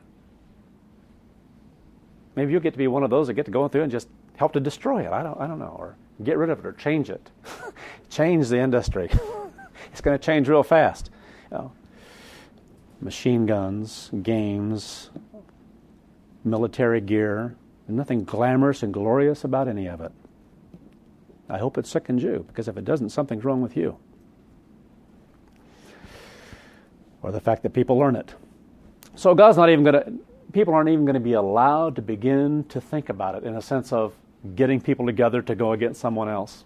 Maybe you'll get to be one of those that get to go through and just help to destroy it. I don't I don't know. Or get rid of it or change it. Change the industry. It's going to change real fast. You know, machine guns, games, military gear. There's nothing glamorous and glorious about any of it. I hope it sickens you, because if it doesn't, something's wrong with you. Or the fact that people learn it. So God's not even going to, people aren't even going to be allowed to begin to think about it in a sense of getting people together to go against someone else.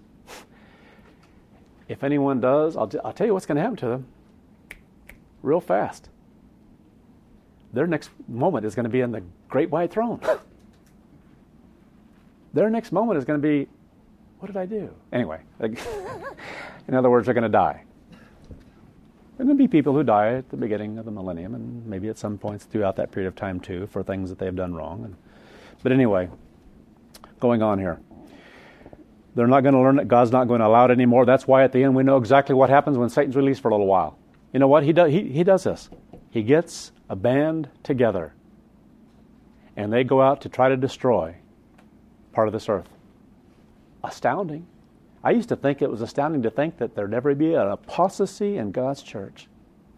If anyone does, I'll, I'll tell you what's going to happen to them real fast. Their next moment is going to be in the great white throne. Their next moment is going to be What did I do? Anyway, like, in other words, they're going to die. There are going to be people who die at the beginning of the millennium, and maybe at some points throughout that period of time too, for things that they've done wrong. And, but anyway, going on here. They're not going to learn that God's not going to allow it anymore. That's why at the end we know exactly what happens when Satan's released for a little while. You know what? He does, he, he does this. He gets a band together, and they go out to try to destroy part of this earth. Astounding. I used to think it was astounding to think that there'd ever be an apostasy in God's church.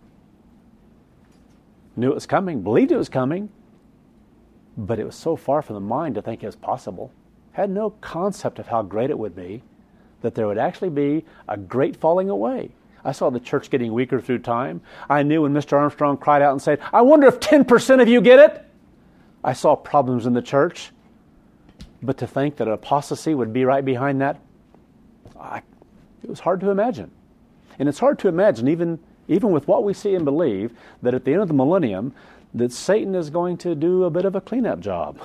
Knew it was coming, believed it was coming, but it was so far from the mind to think it was possible. Had no concept of how great it would be, that there would actually be a great falling away. I saw the church getting weaker through time. I knew when Mister Armstrong cried out and said, "I wonder if ten percent of you get it." I saw problems in the church. But to think that apostasy would be right behind that, I, it was hard to imagine. And it's hard to imagine, even, even with what we see and believe, that at the end of the millennium, that Satan is going to do a bit of a cleanup job.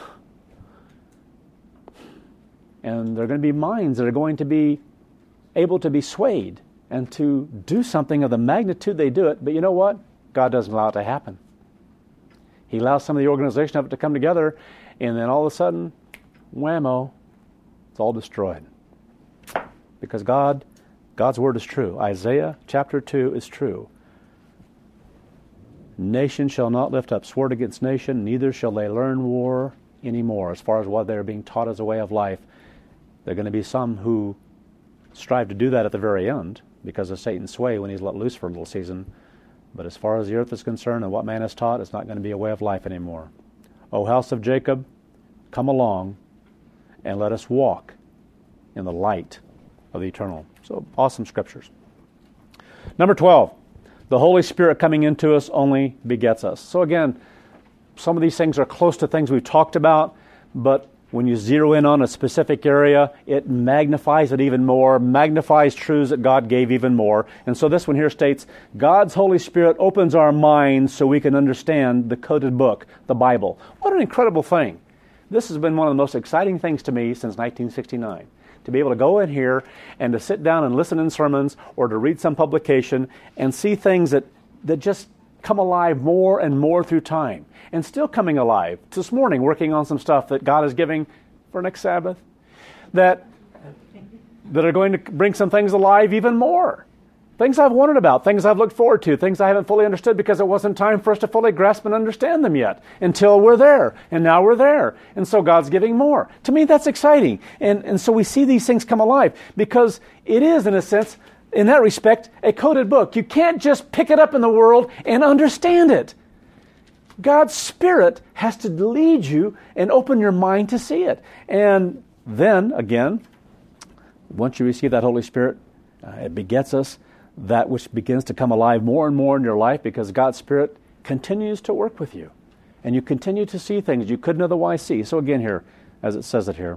And there are going to be minds that are going to be able to be swayed and to do something of the magnitude they do it. But you know what? God doesn't allow it to happen. He allows some of the organization of it to come together, and then all of a sudden, whammo, it's all destroyed. Because God, God's word is true. Isaiah chapter two is true. Nation shall not lift up sword against nation, neither shall they learn war anymore. As far as what they're being taught as a way of life, there are going to be some who strive to do that at the very end because of Satan's sway when he's let loose for a little season. But as far as the earth is concerned and what man is taught, it's not going to be a way of life anymore. O house of Jacob, come along and let us walk in the light of the eternal. So, awesome scriptures. Number twelve, the Holy Spirit coming into us only begets us. So again, some of these things are close to things we've talked about, but when you zero in on a specific area, it magnifies it even more, magnifies truths that God gave even more. And so this one here states, God's Holy Spirit opens our minds so we can understand the coded book, the Bible. What an incredible thing. This has been one of the most exciting things to me since nineteen sixty-nine. To be able to go in here and to sit down and listen in sermons or to read some publication and see things that, that just come alive more and more through time. And still coming alive. This morning, working on some stuff that God is giving for next Sabbath, that, that are going to bring some things alive even more. Things I've wondered about, things I've looked forward to, things I haven't fully understood because it wasn't time for us to fully grasp and understand them yet until we're there. And now we're there. And so God's giving more. To me, that's exciting. And, and so we see these things come alive because it is, in a sense, in that respect, a coded book. You can't just pick it up in the world and understand it. God's Spirit has to lead you and open your mind to see it. And then, again, once you receive that Holy Spirit, uh, it begets us, that which begins to come alive more and more in your life because God's Spirit continues to work with you. And you continue to see things you couldn't otherwise see. So again here, as it says it here,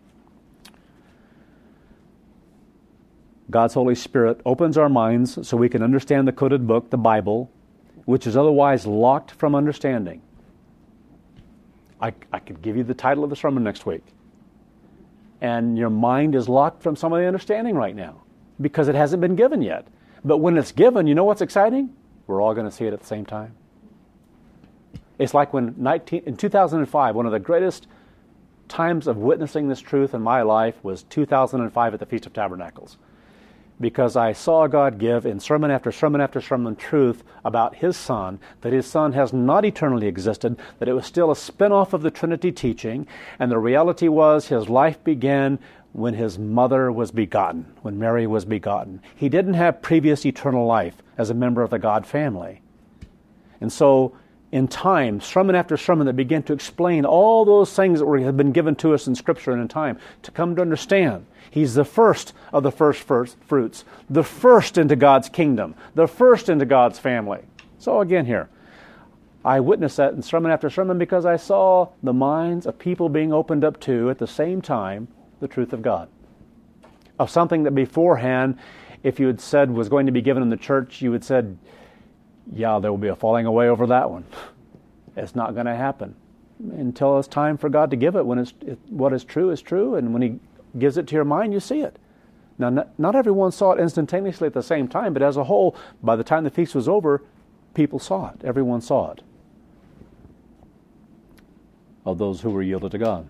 God's Holy Spirit opens our minds so we can understand the coded book, the Bible, which is otherwise locked from understanding. I, I could give you the title of the sermon next week. And your mind is locked from some of the understanding right now because it hasn't been given yet. But when it's given, you know what's exciting? We're all going to see it at the same time. It's like when nineteen, in two thousand five, one of the greatest times of witnessing this truth in my life was two thousand five at the Feast of Tabernacles. Because I saw God give in sermon after sermon after sermon truth about His Son, that His Son has not eternally existed, that it was still a spin-off of the Trinity teaching, and the reality was His life began when His mother was begotten, when Mary was begotten. He didn't have previous eternal life as a member of the God family. And so, in time, sermon after sermon that began to explain all those things that were, have been given to us in Scripture and in time, to come to understand He's the first of the first fruits, the first into God's kingdom, the first into God's family. So again here, I witnessed that in sermon after sermon because I saw the minds of people being opened up to, at the same time, the truth of God. Of something that beforehand, if you had said was going to be given in the church, you had said, yeah, there will be a falling away over that one. It's not going to happen until it's time for God to give it. When it's, it, what is true is true, and when He gives it to your mind, you see it. Now, not, not everyone saw it instantaneously at the same time, but as a whole, by the time the feast was over, people saw it. Everyone saw it, of those who were yielded to God.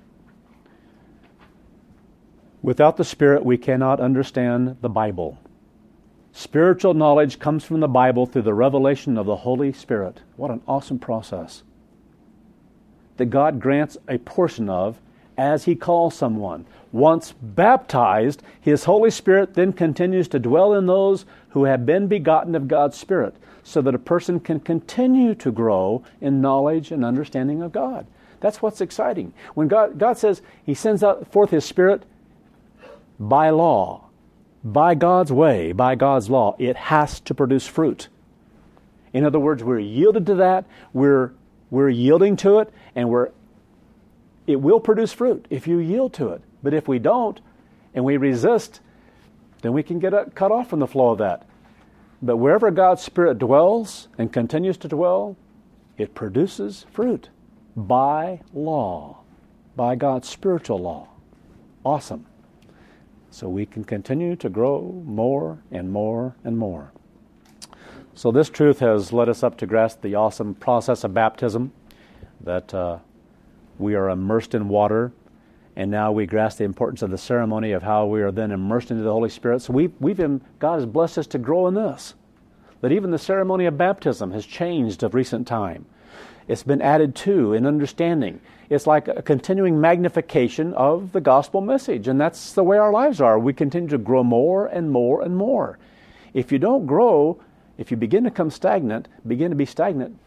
Without the Spirit, we cannot understand the Bible. Spiritual knowledge comes from the Bible through the revelation of the Holy Spirit. What an awesome process that God grants a portion of as He calls someone. Once baptized, His Holy Spirit then continues to dwell in those who have been begotten of God's Spirit, so that a person can continue to grow in knowledge and understanding of God. That's what's exciting. When God, God says He sends out forth His Spirit by law, by God's way, by God's law, it has to produce fruit. In other words, we're yielded to that, we're, we're yielding to it, and we're it will produce fruit if you yield to it. But if we don't, and we resist, then we can get cut off from the flow of that. But wherever God's Spirit dwells and continues to dwell, it produces fruit by law, by God's spiritual law. Awesome. So we can continue to grow more and more and more. So this truth has led us up to grasp the awesome process of baptism, that uh, we are immersed in water, and now we grasp the importance of the ceremony of how we are then immersed into the Holy Spirit. So we've, we've been, God has blessed us to grow in this, that even the ceremony of baptism has changed of recent time. It's been added to in understanding. It's like a continuing magnification of the gospel message, and that's the way our lives are. We continue to grow more and more and more. If you don't grow, if you begin to become stagnant, begin to be stagnant,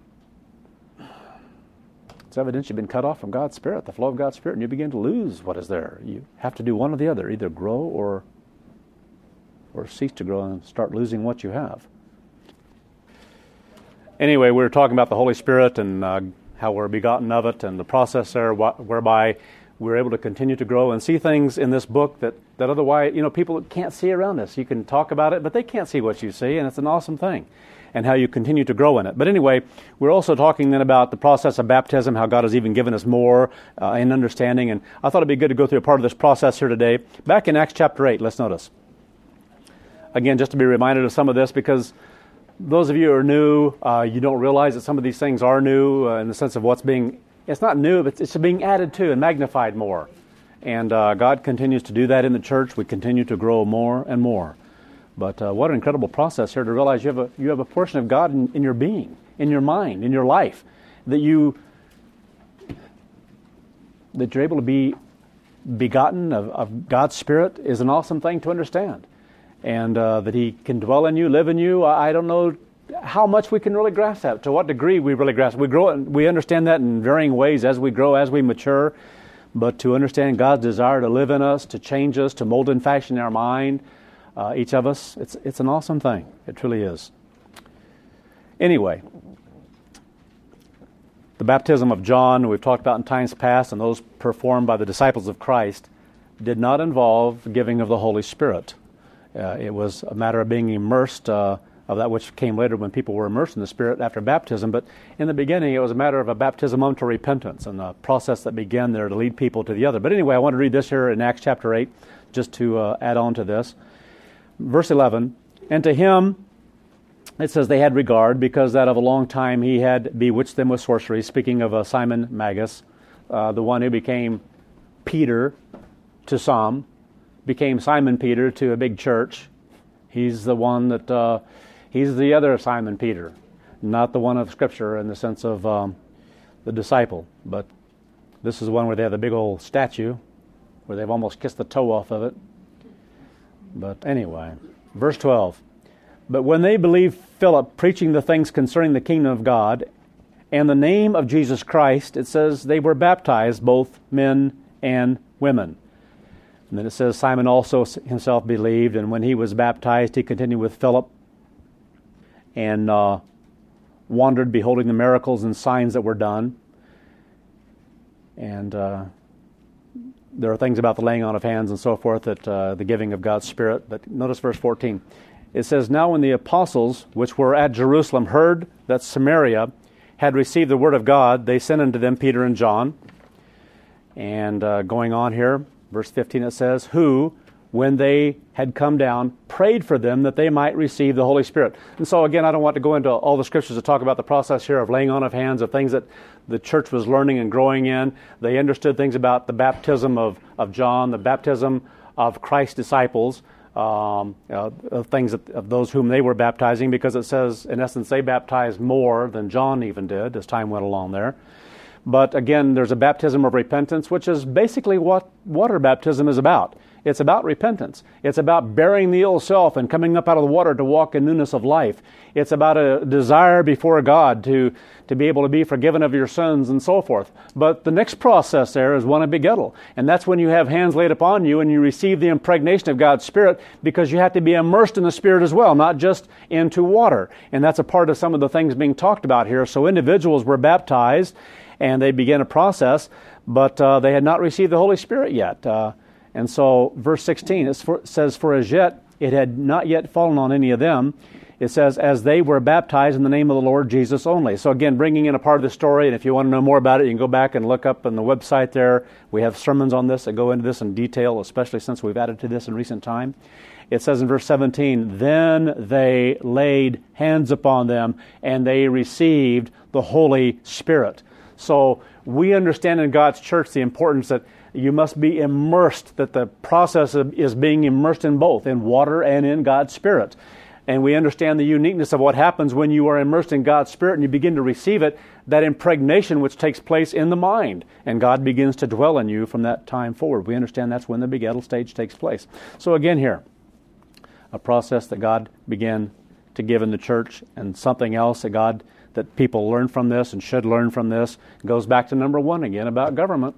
it's evidence you've been cut off from God's Spirit, the flow of God's Spirit, and you begin to lose what is there. You have to do one or the other, either grow or, or cease to grow and start losing what you have. Anyway, we were talking about the Holy Spirit and uh, how we're begotten of it, and the process there wh- whereby we're able to continue to grow and see things in this book that, that otherwise, you know, people can't see around us. You can talk about it, but they can't see what you see, and it's an awesome thing, and how you continue to grow in it. But anyway, we're also talking then about the process of baptism, how God has even given us more uh, in understanding, and I thought it'd be good to go through a part of this process here today. Back in Acts chapter eight, let's notice. Again, just to be reminded of some of this, because those of you who are new, uh, you don't realize that some of these things are new uh, in the sense of what's being, it's not new, but it's being added to and magnified more. And uh, God continues to do that in the church. We continue to grow more and more. But uh, what an incredible process here to realize you have a, you have a portion of God in, in your being, in your mind, in your life, that you, that you're able to be begotten of, of God's Spirit is an awesome thing to understand. And uh, that He can dwell in you, live in you. I don't know how much we can really grasp that, to what degree we really grasp. We grow, we understand that in varying ways as we grow, as we mature. But to understand God's desire to live in us, to change us, to mold and fashion our mind, uh, each of us, it's it's an awesome thing. It truly is. Anyway, the baptism of John, we've talked about in times past, and those performed by the disciples of Christ, did not involve the giving of the Holy Spirit. Uh, it was a matter of being immersed, uh, of that which came later when people were immersed in the Spirit after baptism. But in the beginning, it was a matter of a baptism unto repentance and the process that began there to lead people to the other. But anyway, I want to read this here in Acts chapter eight, just to uh, add on to this. Verse eleven, and to him, it says they had regard, because that of a long time he had bewitched them with sorcery, speaking of uh, Simon Magus, uh, the one who became Peter to some, became Simon Peter to a big church. He's the one that, uh, he's the other Simon Peter, not the one of Scripture in the sense of um, the disciple. But this is the one where they have the big old statue, where they've almost kissed the toe off of it. But anyway, verse twelve. But when they believed Philip preaching the things concerning the kingdom of God and the name of Jesus Christ, it says they were baptized, both men and women. And then it says Simon also himself believed, and when he was baptized, he continued with Philip and uh, wandered, beholding the miracles and signs that were done. And uh, there are things about the laying on of hands and so forth, that uh, the giving of God's Spirit. But notice verse fourteen. It says, now when the apostles, which were at Jerusalem, heard that Samaria had received the word of God, they sent unto them Peter and John. And uh, going on here, Verse fifteen it says, who, when they had come down, prayed for them that they might receive the Holy Spirit. And so again, I don't want to go into all the scriptures to talk about the process here of laying on of hands, of things that the church was learning and growing in. They understood things about the baptism of, of John, the baptism of Christ's disciples, um, uh, of things that, of those whom they were baptizing, because it says, in essence, they baptized more than John even did as time went along there. But again, there's a baptism of repentance, which is basically what water baptism is about. It's about repentance. It's about burying the old self and coming up out of the water to walk in newness of life. It's about a desire before God to, to be able to be forgiven of your sins and so forth. But the next process there is one of begettal. And that's when you have hands laid upon you and you receive the impregnation of God's Spirit, because you have to be immersed in the Spirit as well, not just into water. And that's a part of some of the things being talked about here. So individuals were baptized and they began a process, but uh, they had not received the Holy Spirit yet. Uh, And so, verse sixteen, it says, for as yet it had not yet fallen on any of them. It says, as they were baptized in the name of the Lord Jesus only. So again, bringing in a part of the story, and if you want to know more about it, you can go back and look up on the website there. We have sermons on this that go into this in detail, especially since we've added to this in recent time. It says in verse seventeen, then they laid hands upon them, and they received the Holy Spirit. So we understand in God's church the importance that you must be immersed, that the process of, is being immersed in both, in water and in God's Spirit. And we understand the uniqueness of what happens when you are immersed in God's Spirit and you begin to receive it, that impregnation which takes place in the mind. And God begins to dwell in you from that time forward. We understand that's when the begettal stage takes place. So again here, a process that God began to give in the church, and something else that God, that people learn from this and should learn from this, goes back to number one again about government.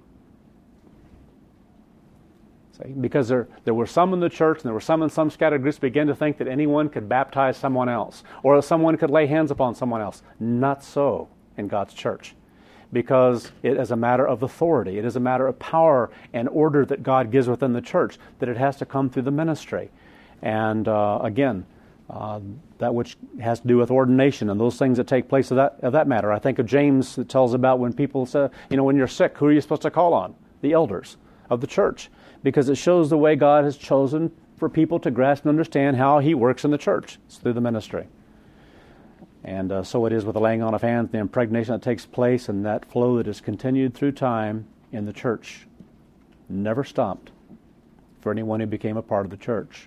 Because there, there were some in the church, and there were some in some scattered groups, began to think that anyone could baptize someone else, or that someone could lay hands upon someone else. Not so in God's church, because it is a matter of authority. It is a matter of power and order that God gives within the church, that it has to come through the ministry. And uh, again, uh, that which has to do with ordination and those things that take place of that, of that matter. I think of James that tells about when people say, you know, when you're sick, who are you supposed to call on? The elders of the church. Because it shows the way God has chosen for people to grasp and understand how He works in the church. It's through the ministry. And uh, so it is with the laying on of hands, the impregnation that takes place, and that flow that is continued through time in the church. Never stopped for anyone who became a part of the church.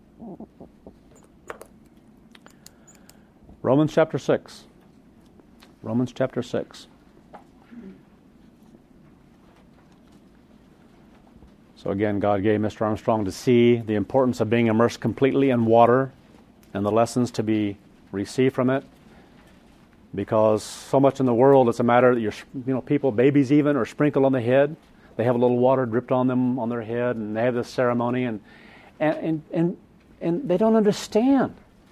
Romans chapter six. Romans chapter six. So again, God gave Mister Armstrong to see the importance of being immersed completely in water and the lessons to be received from it. Because so much in the world, it's a matter that you're, you know, people, babies even, are sprinkled on the head. They have a little water dripped on them on their head, and they have this ceremony, and and and and, and they don't understand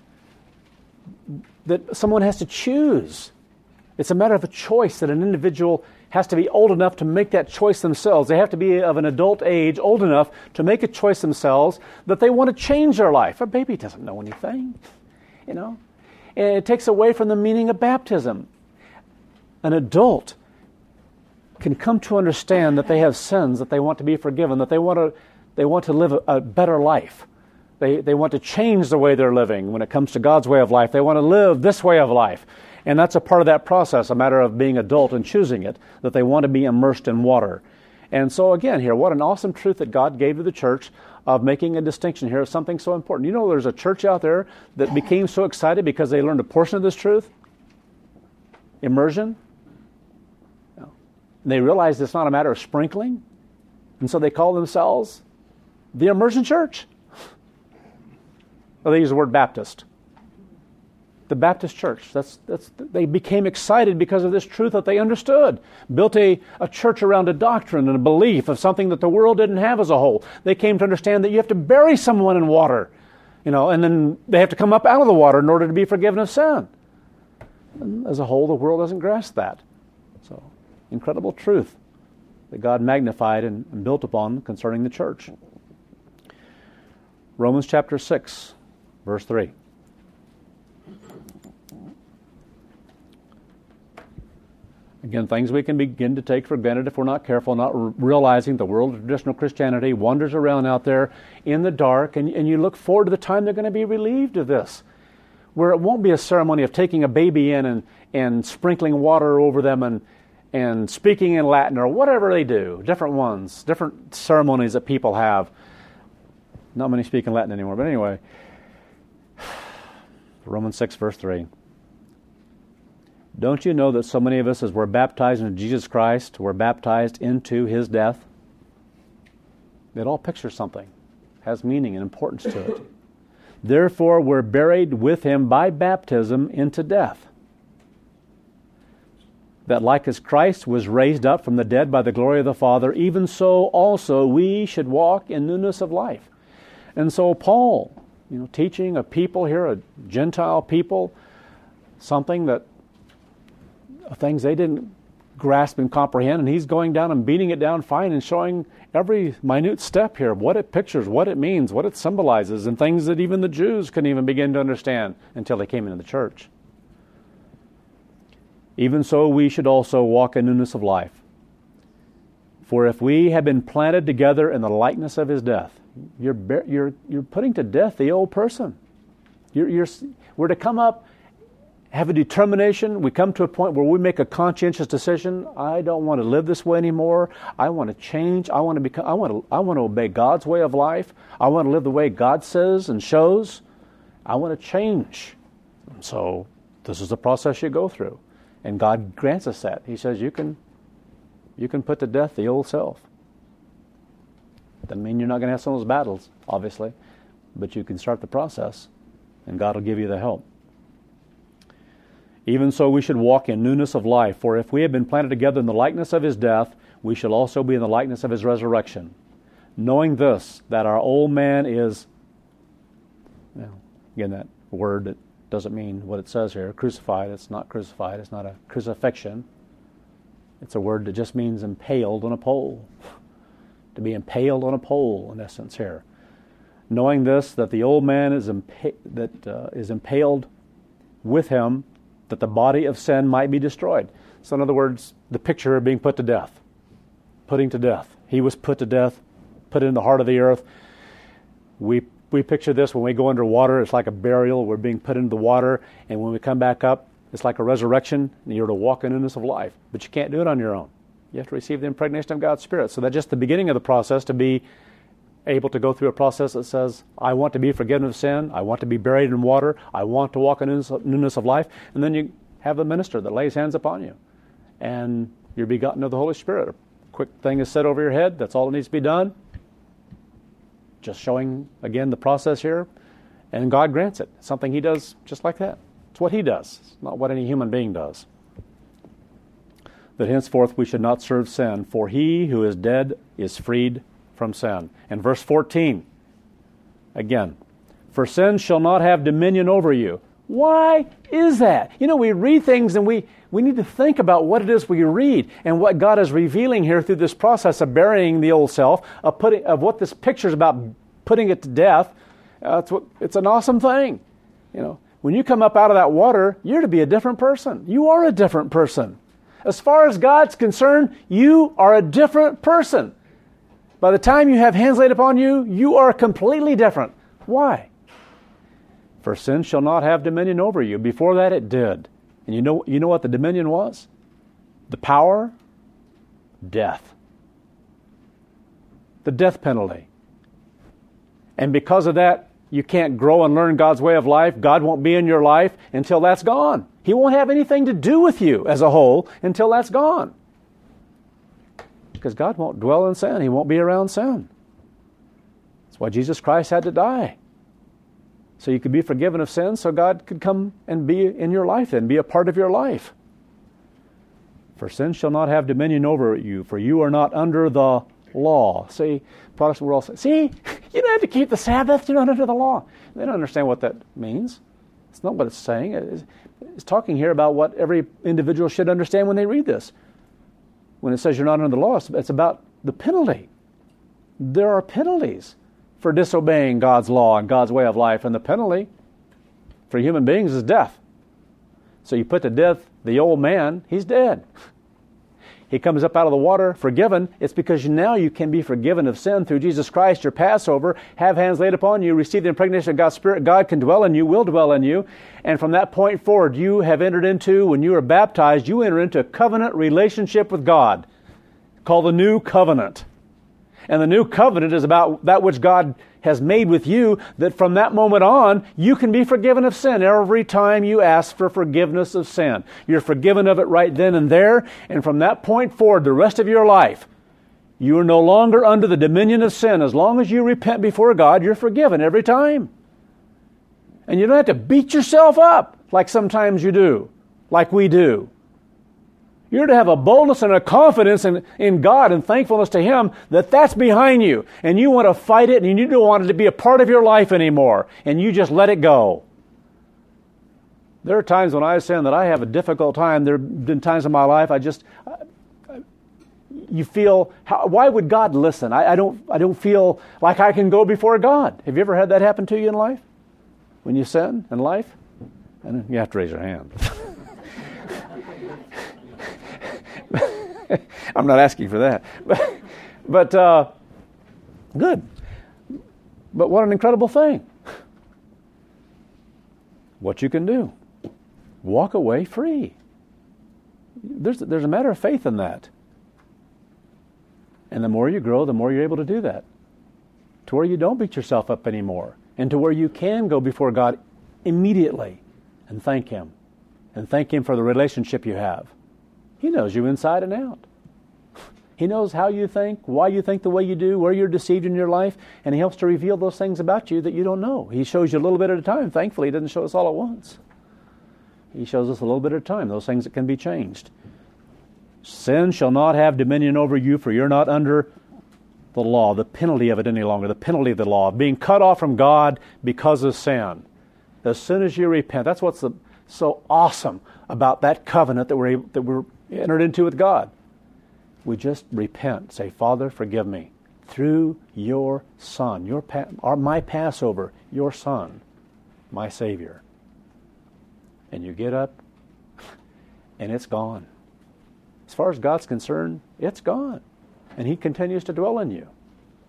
that someone has to choose. It's a matter of a choice that an individual has to be old enough to make that choice themselves. They have to be of an adult age, old enough to make a choice themselves that they want to change their life. A baby doesn't know anything, you know. And it takes away from the meaning of baptism. An adult can come to understand that they have sins, that they want to be forgiven, that they want to they want to live a, a better life. They they want to change the way they're living when it comes to God's way of life. They want to live this way of life. And that's a part of that process, a matter of being adult and choosing it, that they want to be immersed in water. And so again here, what an awesome truth that God gave to the church of making a distinction here of something so important. You know, there's a church out there that became so excited because they learned a portion of this truth. Immersion. And they realized it's not a matter of sprinkling. And so they call themselves the Immersion Church. Well, they use the word Baptist. The Baptist church. That's, that's, they became excited because of this truth that they understood. Built a, a church around a doctrine and a belief of something that the world didn't have as a whole. They came to understand that you have to bury someone in water, you know, and then they have to come up out of the water in order to be forgiven of sin. And as a whole, the world doesn't grasp that. So, incredible truth that God magnified and, and built upon concerning the church. Romans chapter six, verse three. Again, things we can begin to take for granted if we're not careful, not r- realizing the world of traditional Christianity wanders around out there in the dark, and, and you look forward to the time they're going to be relieved of this, where it won't be a ceremony of taking a baby in and, and sprinkling water over them and, and speaking in Latin or whatever they do, different ones, different ceremonies that people have. Not many speak in Latin anymore, but anyway. Romans six, verse three. Don't you know that so many of us, as we're baptized into Jesus Christ, we're baptized into His death? It all pictures something, has meaning and importance to it. Therefore, we're buried with Him by baptism into death, that like as Christ was raised up from the dead by the glory of the Father, even so also we should walk in newness of life. And so Paul, you know, teaching a people here, a Gentile people, something that things they didn't grasp and comprehend, and he's going down and beating it down fine and showing every minute step here, what it pictures, what it means, what it symbolizes, and things that even the Jews couldn't even begin to understand until they came into the church. Even so, we should also walk in newness of life. For if we have been planted together in the likeness of His death, you're you're you're putting to death the old person. You're, you're we're to come up, have a determination. We come to a point where we make a conscientious decision. I don't want to live this way anymore. I want to change. I want to become. I want to. I want to obey God's way of life. I want to live the way God says and shows. I want to change. So this is the process you go through, and God grants us that. He says you can, you can put to death the old self. Doesn't mean you're not going to have some of those battles, obviously, but you can start the process, and God will give you the help. Even so, we should walk in newness of life. For if we have been planted together in the likeness of His death, we shall also be in the likeness of His resurrection. Knowing this, that our old man is, well, again, that word that doesn't mean what it says here, crucified. It's not crucified. It's not a crucifixion. It's a word that just means impaled on a pole. To be impaled on a pole, in essence, here. Knowing this, that the old man is, impa- that, uh, is impaled with Him, that the body of sin might be destroyed. So in other words, the picture of being put to death, putting to death. He was put to death, put in the heart of the earth. We we picture this when we go underwater, it's like a burial. We're being put into the water, and when we come back up, it's like a resurrection, and you're to walk in newness of life. But you can't do it on your own. You have to receive the impregnation of God's Spirit. So that's just the beginning of the process, to be able to go through a process that says, I want to be forgiven of sin, I want to be buried in water, I want to walk in newness of life, and then you have a minister that lays hands upon you, and you're begotten of the Holy Spirit. A quick thing is said over your head, that's all that needs to be done. Just showing, again, the process here, and God grants it. It's something He does just like that. It's what He does. It's not what any human being does. That henceforth we should not serve sin, for he who is dead is freed from sin. And verse fourteen, again, for sin shall not have dominion over you. Why is that? You know, we read things and we, we need to think about what it is we read and what God is revealing here through this process of burying the old self, of putting, of what this picture is about, putting it to death. Uh, it's, what, it's an awesome thing. You know, when you come up out of that water, you're to be a different person. You are a different person. As far as God's concerned, you are a different person. By the time you have hands laid upon you, you are completely different. Why? For sin shall not have dominion over you. Before that it did. And you know, you know what the dominion was? The power? Death. The death penalty. And because of that, you can't grow and learn God's way of life. God won't be in your life until that's gone. He won't have anything to do with you as a whole until that's gone. Because God won't dwell in sin. He won't be around sin. That's why Jesus Christ had to die. So you could be forgiven of sin, so God could come and be in your life and be a part of your life. For sin shall not have dominion over you, for you are not under the law. See, Protestant world says, see, you don't have to keep the Sabbath, you're not under the law. They don't understand what that means. It's not what it's saying. It's, it's talking here about what every individual should understand when they read this. When it says you're not under the law, it's about the penalty. There are penalties for disobeying God's law and God's way of life, and the penalty for human beings is death. So you put to death the old man, he's dead. He comes up out of the water, forgiven. It's because now you can be forgiven of sin through Jesus Christ, your Passover. Have hands laid upon you, receive the impregnation of God's Spirit. God can dwell in you, will dwell in you. And from that point forward, you have entered into, when you are baptized, you enter into a covenant relationship with God called the New Covenant. And the New Covenant is about that which God has made with you, that from that moment on, you can be forgiven of sin every time you ask for forgiveness of sin. You're forgiven of it right then and there, and from that point forward, the rest of your life, you are no longer under the dominion of sin. As long as you repent before God, you're forgiven every time. And you don't have to beat yourself up like sometimes you do, like we do. You're to have a boldness and a confidence in, in God and thankfulness to Him that that's behind you. And you want to fight it and you don't want it to be a part of your life anymore. And you just let it go. There are times when I sin that I have a difficult time. There have been times in my life I just, I, you feel, how, why would God listen? I, I don't I don't feel like I can go before God. Have you ever had that happen to you in life? When you sin in life? And you have to raise your hand. I'm not asking for that. But, but uh, good. But what an incredible thing. What you can do. Walk away free. There's, there's a matter of faith in that. And the more you grow, the more you're able to do that. To where you don't beat yourself up anymore. And to where you can go before God immediately and thank Him. And thank Him for the relationship you have. He knows you inside and out. He knows how you think, why you think the way you do, where you're deceived in your life, and He helps to reveal those things about you that you don't know. He shows you a little bit at a time. Thankfully, He doesn't show us all at once. He shows us a little bit at a time, those things that can be changed. Sin shall not have dominion over you, for you're not under the law, the penalty of it any longer, the penalty of the law, being cut off from God because of sin. As soon as you repent, that's what's the, so awesome about that covenant that we're able, that we're entered into with God. We just repent. Say, Father, forgive me. Through your Son, your pa- or my Passover, your Son, my Savior. And you get up, and it's gone. As far as God's concerned, it's gone. And He continues to dwell in you.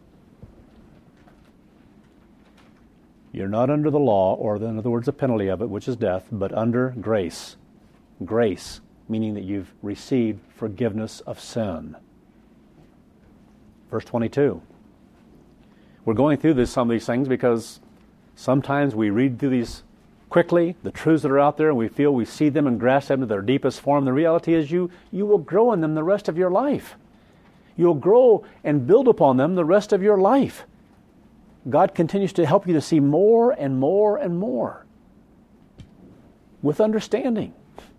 You're not under the law, or in other words, the penalty of it, which is death, but under grace. Grace, meaning that you've received forgiveness of sin. Verse twenty-two. We're going through this, some of these things because sometimes we read through these quickly, the truths that are out there, and we feel we see them and grasp them to their deepest form. The reality is you, you will grow in them the rest of your life. You'll grow and build upon them the rest of your life. God continues to help you to see more and more and more with understanding.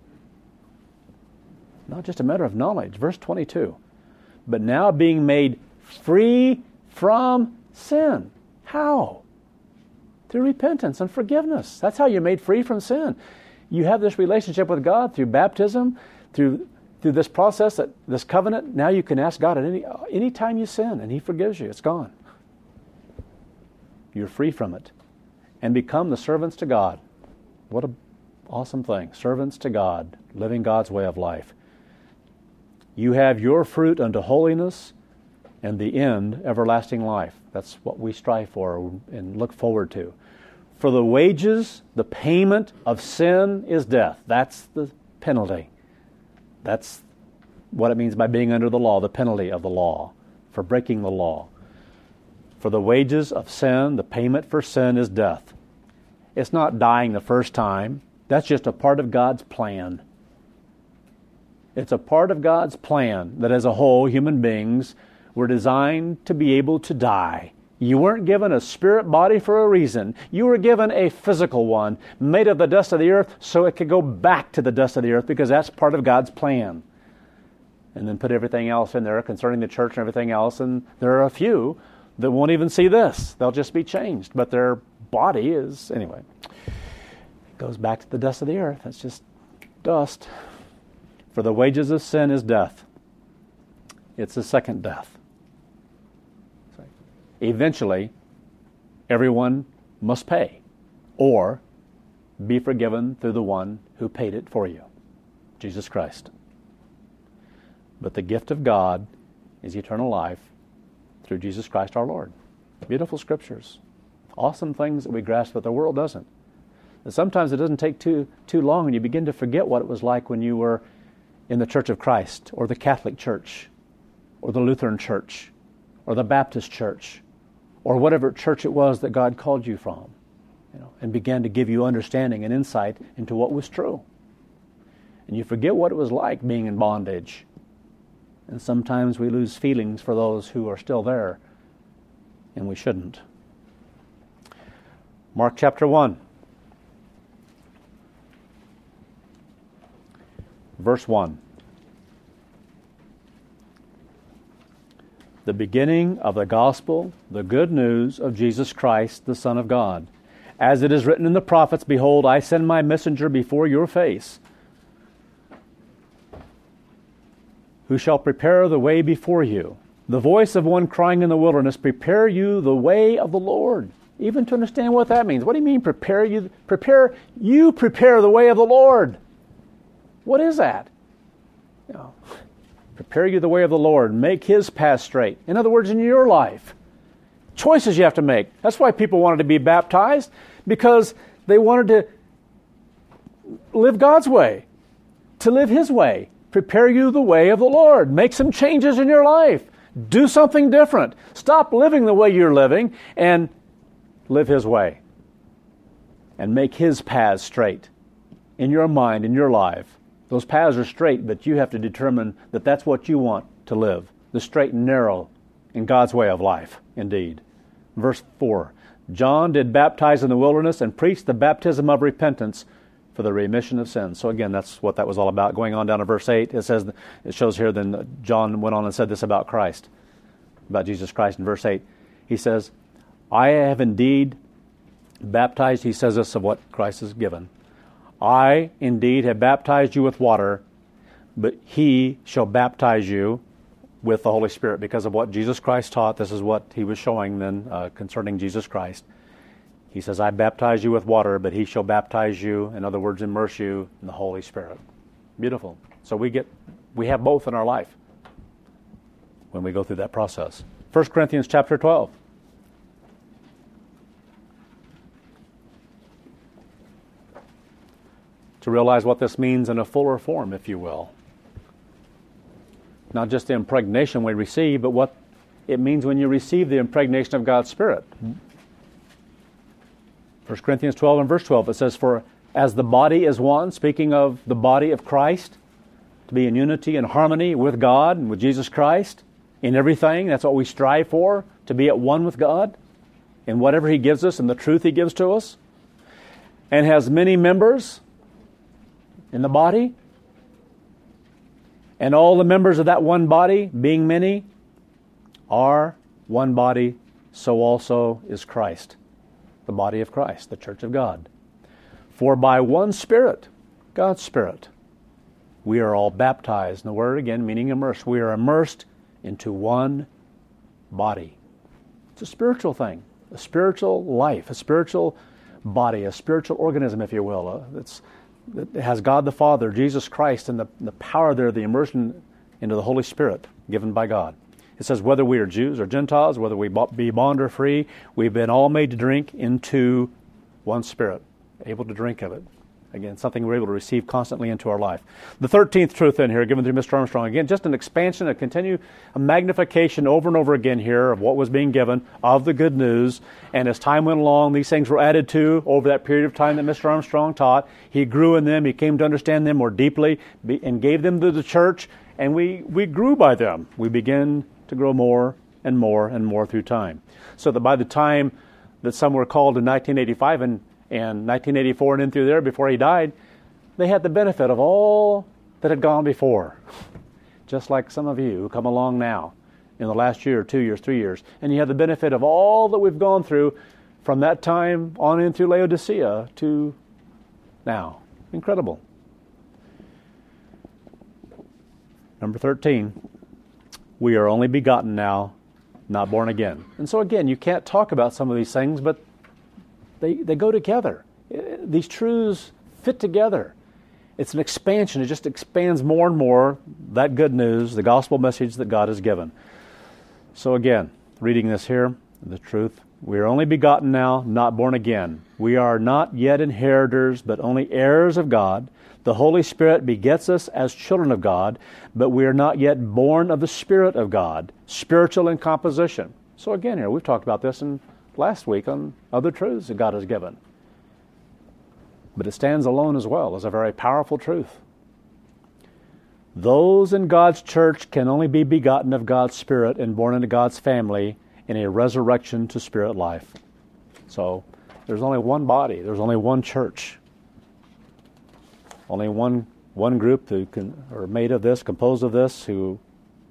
Not just a matter of knowledge. Verse twenty-two. But now being made free from sin. How? Through repentance and forgiveness. That's how you're made free from sin. You have this relationship with God through baptism, through through this process, that this covenant. Now you can ask God at any any time you sin, and He forgives you. It's gone. You're free from it. And become the servants to God. What an awesome thing. Servants to God, living God's way of life. You have your fruit unto holiness, and the end, everlasting life. That's what we strive for and look forward to. For the wages, the payment of sin is death. That's the penalty. That's what it means by being under the law, the penalty of the law, for breaking the law. For the wages of sin, the payment for sin is death. It's not dying the first time. That's just a part of God's plan. It's a part of God's plan that as a whole, human beings were designed to be able to die. You weren't given a spirit body for a reason. You were given a physical one, made of the dust of the earth, so it could go back to the dust of the earth, because that's part of God's plan. And then put everything else in there concerning the church and everything else, and there are a few that won't even see this. They'll just be changed, but their body is, anyway, it goes back to the dust of the earth. It's just dust. For the wages of sin is death. It's the second death. Eventually, everyone must pay or be forgiven through the one who paid it for you, Jesus Christ. But the gift of God is eternal life through Jesus Christ our Lord. Beautiful scriptures. Awesome things that we grasp, but the world doesn't. And sometimes it doesn't take too too long and you begin to forget what it was like when you were in the Church of Christ or the Catholic Church or the Lutheran Church or the Baptist Church or whatever church it was that God called you from, you know, and began to give you understanding and insight into what was true. And you forget what it was like being in bondage. And sometimes we lose feelings for those who are still there, and we shouldn't. Mark chapter one, verse one. The beginning of the gospel, the good news of Jesus Christ, the Son of God. As it is written in the prophets, behold, I send my messenger before your face, who shall prepare the way before you. The voice of one crying in the wilderness, prepare you the way of the Lord. Even to understand what that means. What do you mean prepare you? Prepare, you prepare the way of the Lord. What is that? You know, prepare you the way of the Lord. Make His path straight. In other words, in your life. Choices you have to make. That's why people wanted to be baptized. Because they wanted to live God's way. To live His way. Prepare you the way of the Lord. Make some changes in your life. Do something different. Stop living the way you're living and live His way. And make His paths straight in your mind, in your life. Those paths are straight, but you have to determine that that's what you want to live. The straight and narrow in God's way of life, indeed. Verse four. John did baptize in the wilderness and preached the baptism of repentance for the remission of sins. So again, that's what that was all about. Going on down to verse eight, it says, it shows here, then John went on and said this about Christ, about Jesus Christ in verse eight. He says, I have indeed baptized, he says this of what Christ has given. I indeed have baptized you with water, but He shall baptize you with the Holy Spirit. Because of what Jesus Christ taught, this is what He was showing then uh, concerning Jesus Christ. He says, I baptize you with water, but He shall baptize you, in other words, immerse you in the Holy Spirit. Beautiful. So we get, we have both in our life when we go through that process. First Corinthians chapter twelve. To realize what this means in a fuller form, if you will. Not just the impregnation we receive, but what it means when you receive the impregnation of God's Spirit. First Corinthians twelve and verse twelve, it says, for as the body is one, speaking of the body of Christ, to be in unity and harmony with God and with Jesus Christ in everything. That's what we strive for, to be at one with God in whatever He gives us and the truth He gives to us. And has many members in the body. And all the members of that one body, being many, are one body, so also is Christ, the body of Christ, the church of God. For by one Spirit, God's Spirit, we are all baptized. And the word again, meaning immersed. We are immersed into one body. It's a spiritual thing, a spiritual life, a spiritual body, a spiritual organism, if you will. It's It has God the Father, Jesus Christ, and the, the power there, the immersion into the Holy Spirit given by God. It says whether we are Jews or Gentiles, whether we be bond or free, we've been all made to drink into one Spirit, able to drink of it. Again, something we're able to receive constantly into our life. The thirteenth truth in here, given through Mister Armstrong. Again, just an expansion, a continue, a magnification over and over again here of what was being given, of the good news. And as time went along, these things were added to over that period of time that Mister Armstrong taught. He grew in them. He came to understand them more deeply and gave them to the church. And we, we grew by them. We began to grow more and more and more through time. So that by the time that some were called in nineteen eighty-five and And nineteen eighty-four and in through there before he died, they had the benefit of all that had gone before. Just like some of you who come along now in the last year, two years, three years. And you have the benefit of all that we've gone through from that time on in through Laodicea to now. Incredible. Number thirteen, we are only begotten now, not born again. And so again, you can't talk about some of these things, but They they go together. These truths fit together. It's an expansion. It just expands more and more that good news, the gospel message that God has given. So again, reading this here, the truth, we are only begotten now, not born again. We are not yet inheritors, but only heirs of God. The Holy Spirit begets us as children of God, but we are not yet born of the Spirit of God, spiritual in composition. So again here, we've talked about this in last week on other truths that God has given. But it stands alone as well as a very powerful truth. Those in God's church can only be begotten of God's Spirit and born into God's family in a resurrection to spirit life. So there's only one body. There's only one church. Only one one group who can, are made of this, composed of this, who,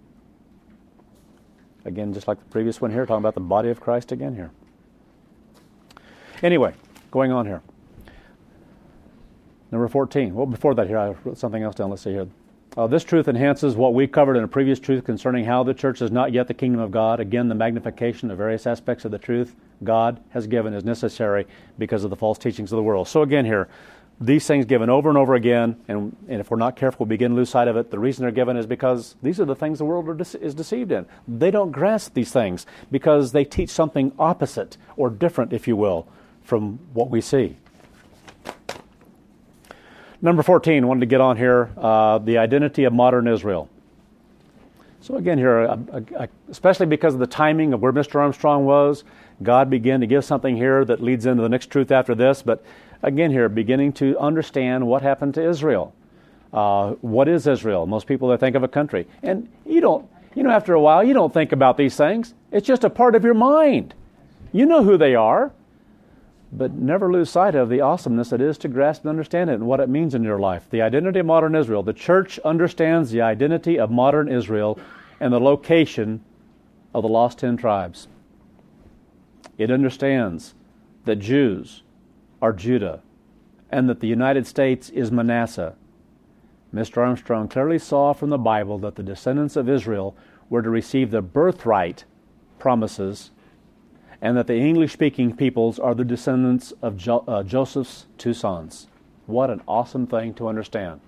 again, just like the previous one here, talking about the body of Christ again here. Anyway, going on here. Number fourteen. Well, before that here, I wrote something else down. Let's see here. Uh, this truth enhances what we covered in a previous truth concerning how the church is not yet the kingdom of God. Again, the magnification of various aspects of the truth God has given is necessary because of the false teachings of the world. So again here, these things given over and over again, and, and if we're not careful, we begin to lose sight of it. The reason they're given is because these are the things the world are de- is deceived in. They don't grasp these things because they teach something opposite or different, if you will, from what we see. Number fourteen, wanted to get on here, uh, the identity of modern Israel. So again here, uh, uh, especially because of the timing of where Mister Armstrong was, God began to give something here that leads into the next truth after this. But again here, beginning to understand what happened to Israel. Uh, what is Israel? Most people, they think of a country. And you don't, you know, after a while, you don't think about these things. It's just a part of your mind. You know who they are. But never lose sight of the awesomeness it is to grasp and understand it and what it means in your life. The identity of modern Israel. The church understands the identity of modern Israel and the location of the lost ten tribes. It understands that Jews are Judah and that the United States is Manasseh. Mister Armstrong clearly saw from the Bible that the descendants of Israel were to receive the birthright promises, and that the English-speaking peoples are the descendants of jo- uh, Joseph's two sons. What an awesome thing to understand.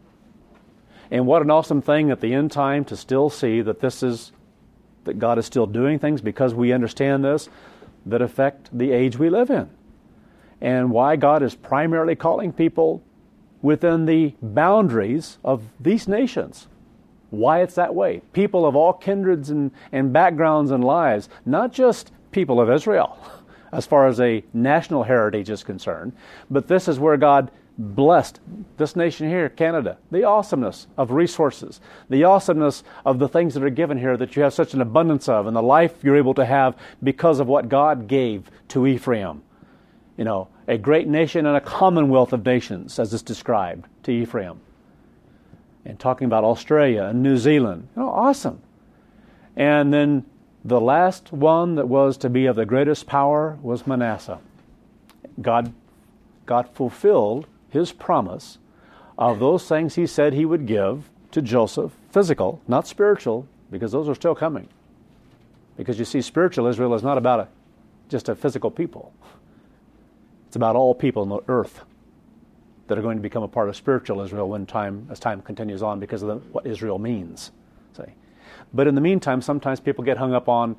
And what an awesome thing at the end time to still see that this is, that God is still doing things because we understand this, that affect the age we live in. And why God is primarily calling people within the boundaries of these nations. Why it's that way. People of all kindreds and, and backgrounds and lives, not just people of Israel, as far as a national heritage is concerned. But this is where God blessed this nation here, Canada. The awesomeness of resources, the awesomeness of the things that are given here that you have such an abundance of, and the life you're able to have because of what God gave to Ephraim. You know, a great nation and a commonwealth of nations, as it's described to Ephraim. And talking about Australia and New Zealand. Oh, awesome. And then the last one that was to be of the greatest power was Manasseh. God, God fulfilled His promise of those things He said He would give to Joseph, physical, not spiritual, because those are still coming. Because you see, spiritual Israel is not about a, just a physical people. It's about all people on the earth that are going to become a part of spiritual Israel when time, as time continues on, because of the, what Israel means. See. But in the meantime, sometimes people get hung up on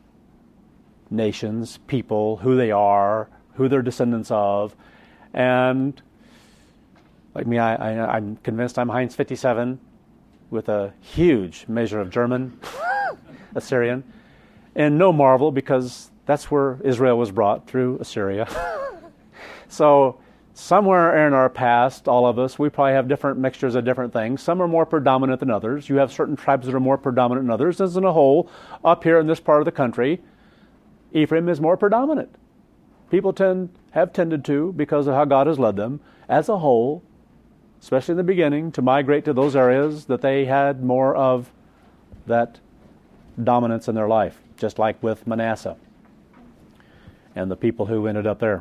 nations, people, who they are, who they're descendants of. And like me, I, I, I'm convinced I'm Heinz fifty-seven with a huge measure of German, Assyrian. And no marvel, because that's where Israel was brought, through Assyria. So somewhere in our past, all of us, we probably have different mixtures of different things. Some are more predominant than others. You have certain tribes that are more predominant than others. As in a whole, up here in this part of the country, Ephraim is more predominant. People tend have tended to, because of how God has led them, as a whole, especially in the beginning, to migrate to those areas that they had more of that dominance in their life, just like with Manasseh and the people who ended up there.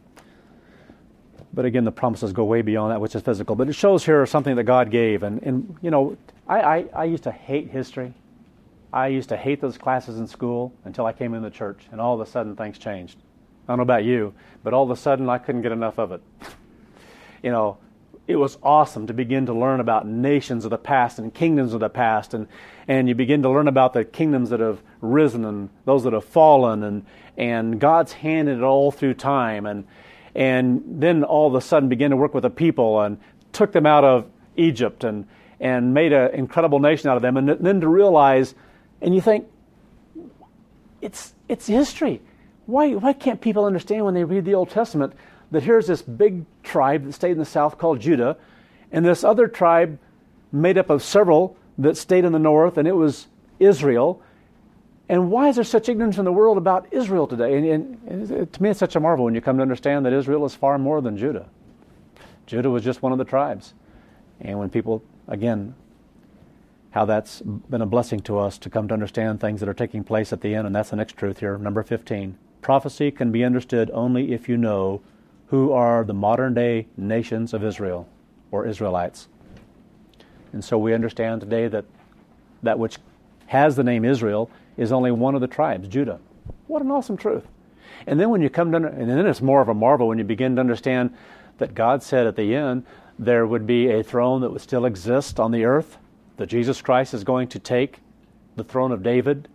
But again, the promises go way beyond that which is physical. But it shows here something that God gave. And, and you know, I, I, I used to hate history. I used to hate those classes in school until I came in the church. And all of a sudden, things changed. I don't know about you, but all of a sudden, I couldn't get enough of it. You know, it was awesome to begin to learn about nations of the past and kingdoms of the past, and, and you begin to learn about the kingdoms that have risen and those that have fallen, and, and God's hand in it all through time, and and then all of a sudden began to work with the people and took them out of Egypt and, and made an incredible nation out of them, and then to realize, and you think, it's it's history. Why why can't people understand when they read the Old Testament that here's this big tribe that stayed in the south called Judah, and this other tribe made up of several that stayed in the north, and it was Israel. And why is there such ignorance in the world about Israel today? And, and, and it, to me, it's such a marvel when you come to understand that Israel is far more than Judah. Judah was just one of the tribes. And when people, again, how that's been a blessing to us to come to understand things that are taking place at the end, and that's the next truth here, number fifteen. Prophecy can be understood only if you know who are the modern-day nations of Israel, or Israelites. And so we understand today that that which has the name Israel is only one of the tribes, Judah. What an awesome truth. And then when you come to, and then it's more of a marvel when you begin to understand that God said at the end there would be a throne that would still exist on the earth, that Jesus Christ is going to take the throne of David.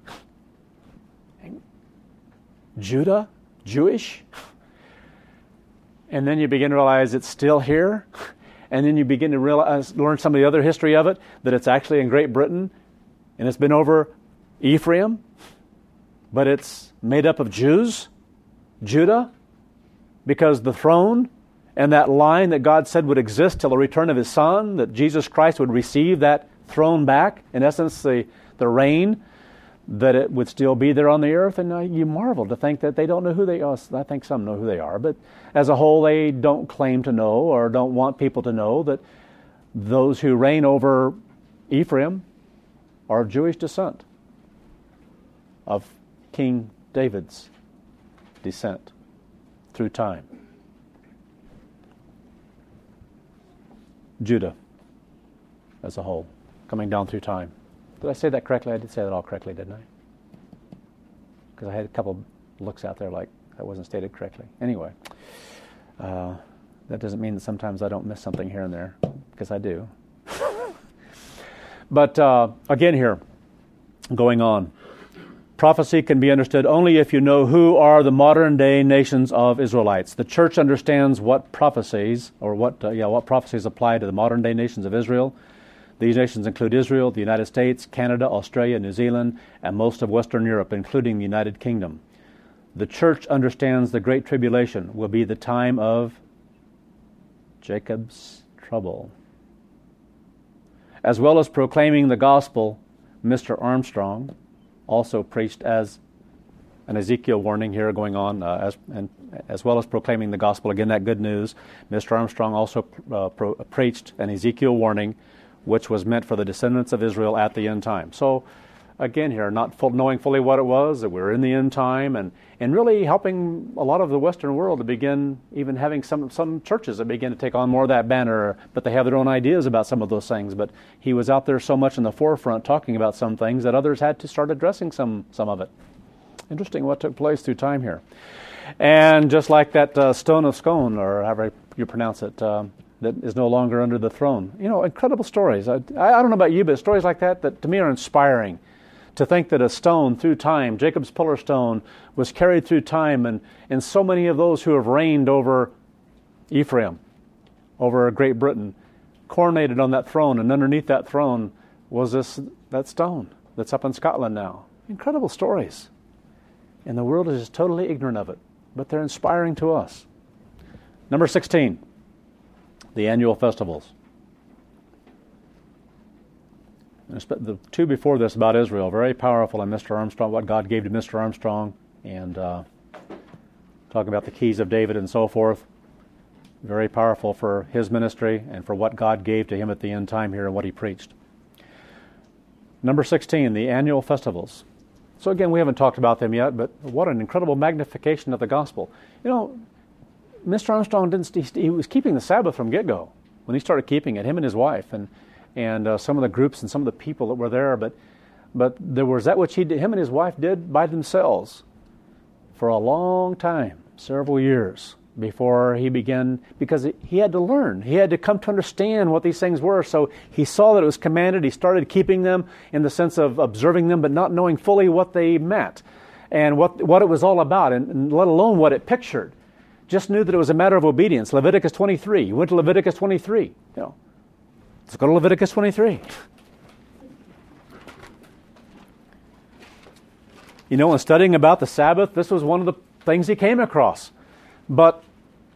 Judah, Jewish. And then you begin to realize it's still here. And then you begin to realize, learn some of the other history of it, that it's actually in Great Britain, and it's been over Ephraim, but it's made up of Jews, Judah, because the throne and that line that God said would exist till the return of His Son, that Jesus Christ would receive that throne back, in essence, the, the reign, that it would still be there on the earth. And uh, you marvel to think that they don't know who they are. I think some know who they are, but as a whole, they don't claim to know or don't want people to know that those who reign over Ephraim are of Jewish descent, of King David's descent through time. Judah as a whole, coming down through time. Did I say that correctly? I did say that all correctly, didn't I? Because I had a couple looks out there like that wasn't stated correctly. Anyway, uh, that doesn't mean that sometimes I don't miss something here and there, because I do. But uh, again here, going on. Prophecy can be understood only if you know who are the modern-day nations of Israelites. The church understands what prophecies, or what uh, yeah, what prophecies apply to the modern-day nations of Israel. These nations include Israel, the United States, Canada, Australia, New Zealand, and most of Western Europe, including the United Kingdom. The church understands the Great Tribulation will be the time of Jacob's trouble. As well as proclaiming the gospel, Mister Armstrong also preached as an Ezekiel warning here going on, uh, as and as well as proclaiming the gospel. Again, that good news. Mister Armstrong also uh, pro- preached an Ezekiel warning, which was meant for the descendants of Israel at the end time. So, again here, not full, knowing fully what it was, that we're in the end time, and, and really helping a lot of the Western world to begin even having some some churches that begin to take on more of that banner, but they have their own ideas about some of those things. But he was out there so much in the forefront talking about some things that others had to start addressing some, some of it. Interesting what took place through time here. And just like that uh, stone of Scone, or however you pronounce it, uh, that is no longer under the throne. You know, incredible stories. I, I don't know about you, but stories like that, that to me are inspiring. To think that a stone through time, Jacob's pillar stone, was carried through time, and, and so many of those who have reigned over Ephraim, over Great Britain, coronated on that throne, and underneath that throne was this that stone that's up in Scotland now. Incredible stories. And the world is just totally ignorant of it, but they're inspiring to us. Number sixteen. The annual festivals. The two before this about Israel, very powerful, and Mister Armstrong, what God gave to Mister Armstrong, and uh, talking about the keys of David and so forth. Very powerful for his ministry and for what God gave to him at the end time here and what he preached. Number sixteen, the annual festivals. So again, we haven't talked about them yet, but what an incredible magnification of the gospel. You know, Mister Armstrong didn't. He, he was keeping the Sabbath from get-go when he started keeping it. Him and his wife, and and uh, some of the groups and some of the people that were there. But but there was that which he did, him and his wife did by themselves for a long time, several years. before he began, because he had to learn. He had to come to understand what these things were. So he saw that it was commanded. He started keeping them in the sense of observing them, but not knowing fully what they meant and what, what it was all about, and, and let alone what it pictured. Just knew that it was a matter of obedience. Leviticus twenty-three. He went to Leviticus twenty-three. You know, let's go to Leviticus twenty-three. You know, in studying about the Sabbath, this was one of the things he came across, but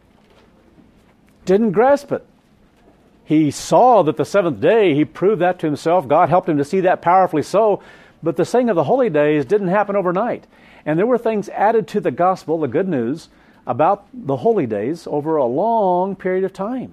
didn't grasp it. He saw that the seventh day, he proved that to himself. God helped him to see that powerfully so, but the saying of the holy days didn't happen overnight. And there were things added to the gospel, the good news, about the holy days over a long period of time.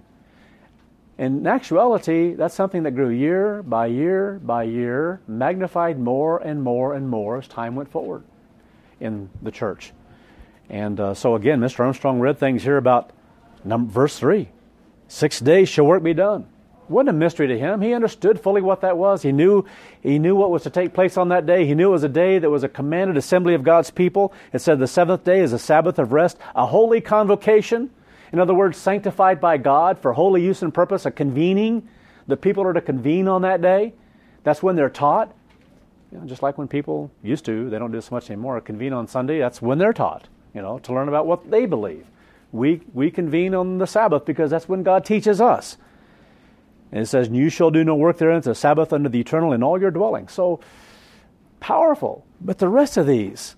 In actuality, that's something that grew year by year by year, magnified more and more and more as time went forward in the church. And uh, so again, Mister Armstrong read things here about number, verse three. Six days shall work be done. It wasn't a mystery to him. He understood fully what that was. He knew, he knew what was to take place on that day. He knew it was a day that was a commanded assembly of God's people. It said the seventh day is a Sabbath of rest, a holy convocation. In other words, sanctified by God for holy use and purpose, a convening. The people are to convene on that day. That's when they're taught. You know, just like when people used to, they don't do this much anymore, convene on Sunday, that's when they're taught, you know, to learn about what they believe. We we convene on the Sabbath because that's when God teaches us. And it says, you shall do no work therein, it's a Sabbath unto the eternal in all your dwellings. So, powerful. But the rest of these,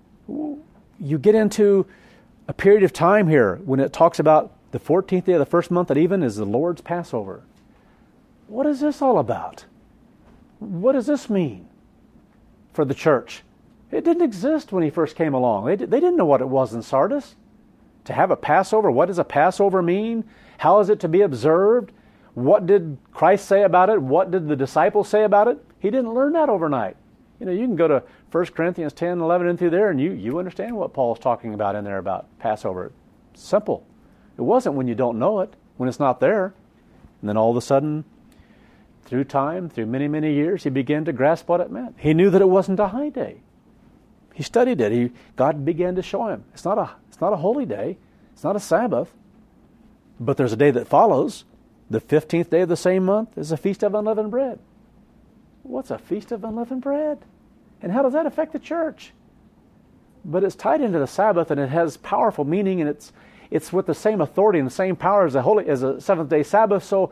you get into a period of time here when it talks about the fourteenth day of the first month at even is the Lord's Passover. What is this all about? What does this mean for the church? It didn't exist when he first came along. They, they didn't know what it was in Sardis. To have a Passover, what does a Passover mean? How is it to be observed? What did Christ say about it? What did the disciples say about it? He didn't learn that overnight. You know, you can go to First Corinthians ten, eleven and through there, and you, you understand what Paul's talking about in there about Passover. It's simple. It wasn't when you don't know it, when it's not there. And then all of a sudden, through time, through many, many years, he began to grasp what it meant. He knew that it wasn't a high day. He studied it. He, God began to show him. It's not a, it's not a holy day. It's not a Sabbath. But there's a day that follows. The fifteenth day of the same month is a Feast of Unleavened Bread. What's a Feast of Unleavened Bread? And how does that affect the church? But it's tied into the Sabbath, and it has powerful meaning, and it's it's with the same authority and the same power as a holy as a seventh day Sabbath. So,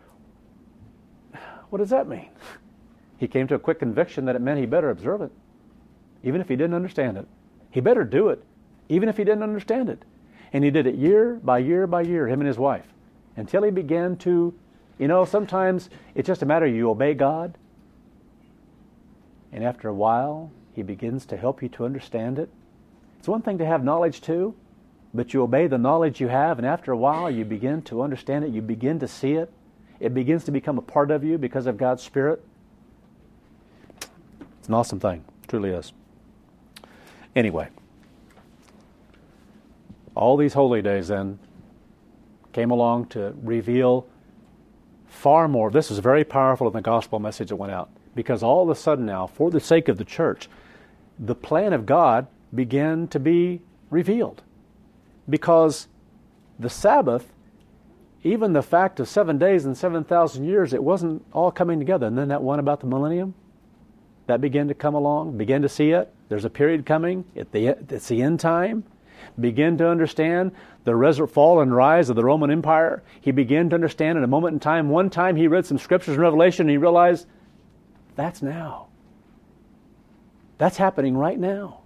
what does that mean? He came to a quick conviction that it meant he better observe it, even if he didn't understand it. He better do it, even if he didn't understand it. And he did it year by year by year, him and his wife, until he began to, you know, sometimes it's just a matter of you obey God, and after a while, he begins to help you to understand it. It's one thing to have knowledge too, but you obey the knowledge you have, and after a while, you begin to understand it. You begin to see it. It begins to become a part of you because of God's Spirit. It's an awesome thing. It truly is. Anyway, all these holy days then came along to reveal far more. This is very powerful in the gospel message that went out, because all of a sudden now, for the sake of the church, the plan of God began to be revealed. Because the Sabbath, even the fact of seven days and seven thousand years, it wasn't all coming together. And then that one about the millennium, that began to come along, began to see it. There's a period coming. At the, it's the end time. Begin to understand the resur- fall and rise of the Roman Empire. He began to understand in a moment in time. One time he read some scriptures in Revelation and he realized, that's now. That's happening right now.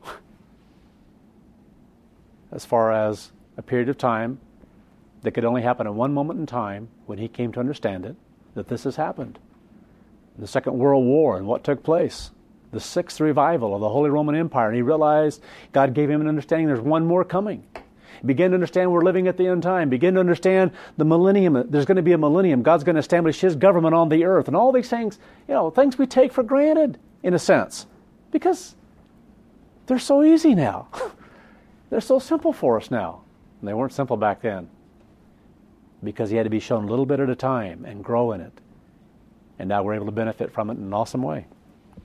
As far as a period of time that could only happen in one moment in time, when he came to understand it, that this has happened. The Second World War and what took place. The sixth revival of the Holy Roman Empire. And he realized God gave him an understanding there's one more coming. He began to understand we're living at the end time. Begin to understand the millennium. There's going to be a millennium. God's going to establish His government on the earth. And all these things, you know, things we take for granted, in a sense. Because they're so easy now. They're so simple for us now. And they weren't simple back then. Because He had to be shown a little bit at a time and grow in it. And now we're able to benefit from it in an awesome way.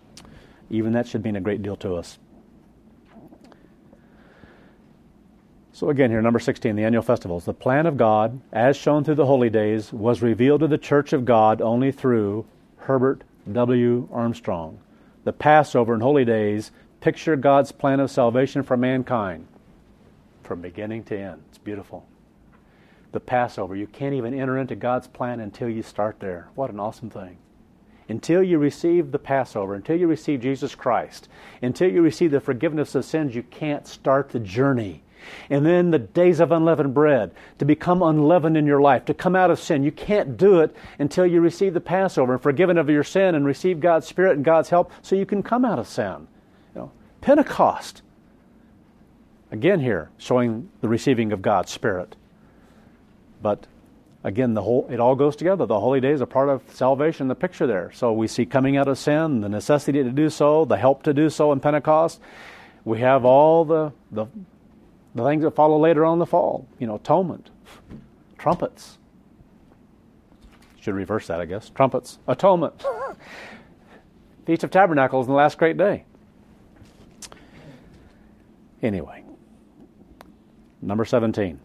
Even that should mean a great deal to us. So again here, number sixteen, the annual festivals. The plan of God, as shown through the holy days, was revealed to the Church of God only through Herbert W. Armstrong. The Passover and holy days picture God's plan of salvation for mankind from beginning to end. It's beautiful. The Passover, you can't even enter into God's plan until you start there. What an awesome thing. Until you receive the Passover, until you receive Jesus Christ, until you receive the forgiveness of sins, you can't start the journey. And then the days of unleavened bread, to become unleavened in your life, to come out of sin. You can't do it until you receive the Passover and forgiven of your sin and receive God's Spirit and God's help so you can come out of sin. You know, Pentecost, again here, showing the receiving of God's Spirit. But again, the whole it all goes together. The holy days are part of salvation, the picture there. So we see coming out of sin, the necessity to do so, the help to do so in Pentecost. We have all the the The things that follow later on in the fall, you know, atonement, trumpets. Should reverse that, I guess. Trumpets, atonement. Feast of Tabernacles and the last great day. Anyway, number seventeen.